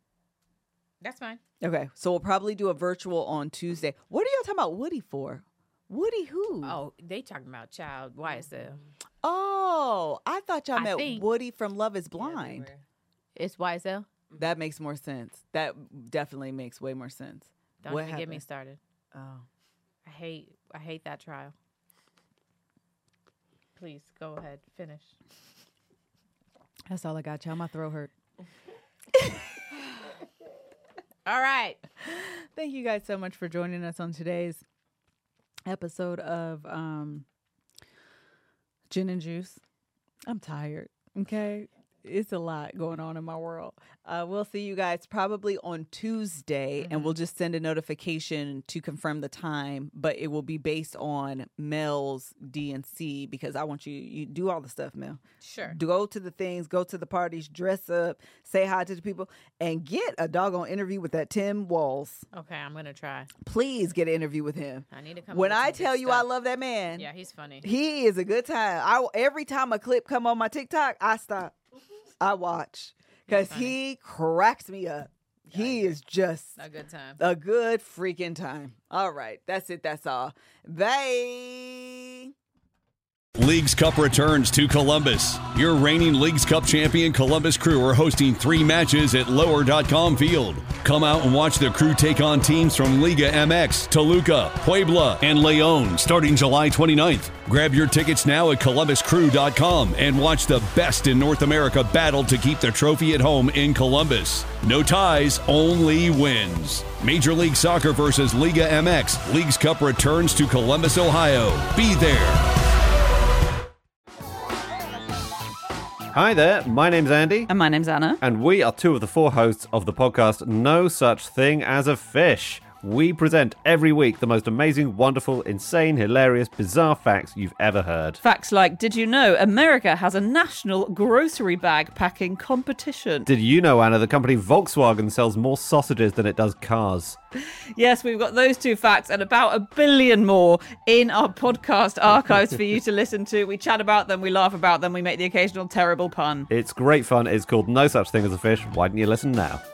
That's fine. Okay. So we'll probably do a virtual on Tuesday. What are y'all talking about Woody for? Woody who? Oh, they talking about child Y S L. Oh, I thought y'all I meant think- Woody from Love is Blind. It's Y S L. That makes more sense. That definitely makes way more sense. Don't What even get me happened? started. Oh. I hate I hate that trial. Please go ahead, finish. That's all I got, y'all. My throat hurt. All right. Thank you guys so much for joining us on today's episode of um, Gin and Juice. I'm tired, okay? It's a lot going on in my world. Uh, we'll see you guys probably on Tuesday, and we'll just send a notification to confirm the time, but it will be based on Mel's D N C because I want you you do all the stuff, Mel. Sure. Go to the things, go to the parties, dress up, say hi to the people, and get a doggone interview with that Tim Walls. Okay, I'm gonna try. Please get an interview with him. I need to come. When up with I some good tell you I stuff. love that man, Yeah, he's funny. he is a good time. I every time a clip come on my TikTok, I stop. I watch because funny. he cracks me up. He is just A good time. a good freaking time. All right, that's it. That's all. Bye. Leagues Cup returns to Columbus. Your reigning Leagues Cup champion Columbus Crew are hosting three matches at lower dot com Field. Come out and watch the Crew take on teams from Liga M X, Toluca, Puebla, and Leon starting July twenty-ninth. Grab your tickets now at columbus crew dot com and watch the best in North America battle to keep the trophy at home in Columbus. No ties, only wins. Major League Soccer versus Liga M X. Leagues Cup returns to Columbus, Ohio. Be there. Hi there, my name's Andy. And my name's Anna. And we are two of the four hosts of the podcast No Such Thing as a Fish. We present every week the most amazing, wonderful, insane, hilarious, bizarre facts you've ever heard. Facts like, did you know America has a national grocery bag packing competition? Did you know, Anna, the company Volkswagen sells more sausages than it does cars? Yes, we've got those two facts and about a billion more in our podcast archives for you to listen to. We chat about them, we laugh about them, we make the occasional terrible pun. It's great fun. It's called No Such Thing as a Fish. Why don't you listen now?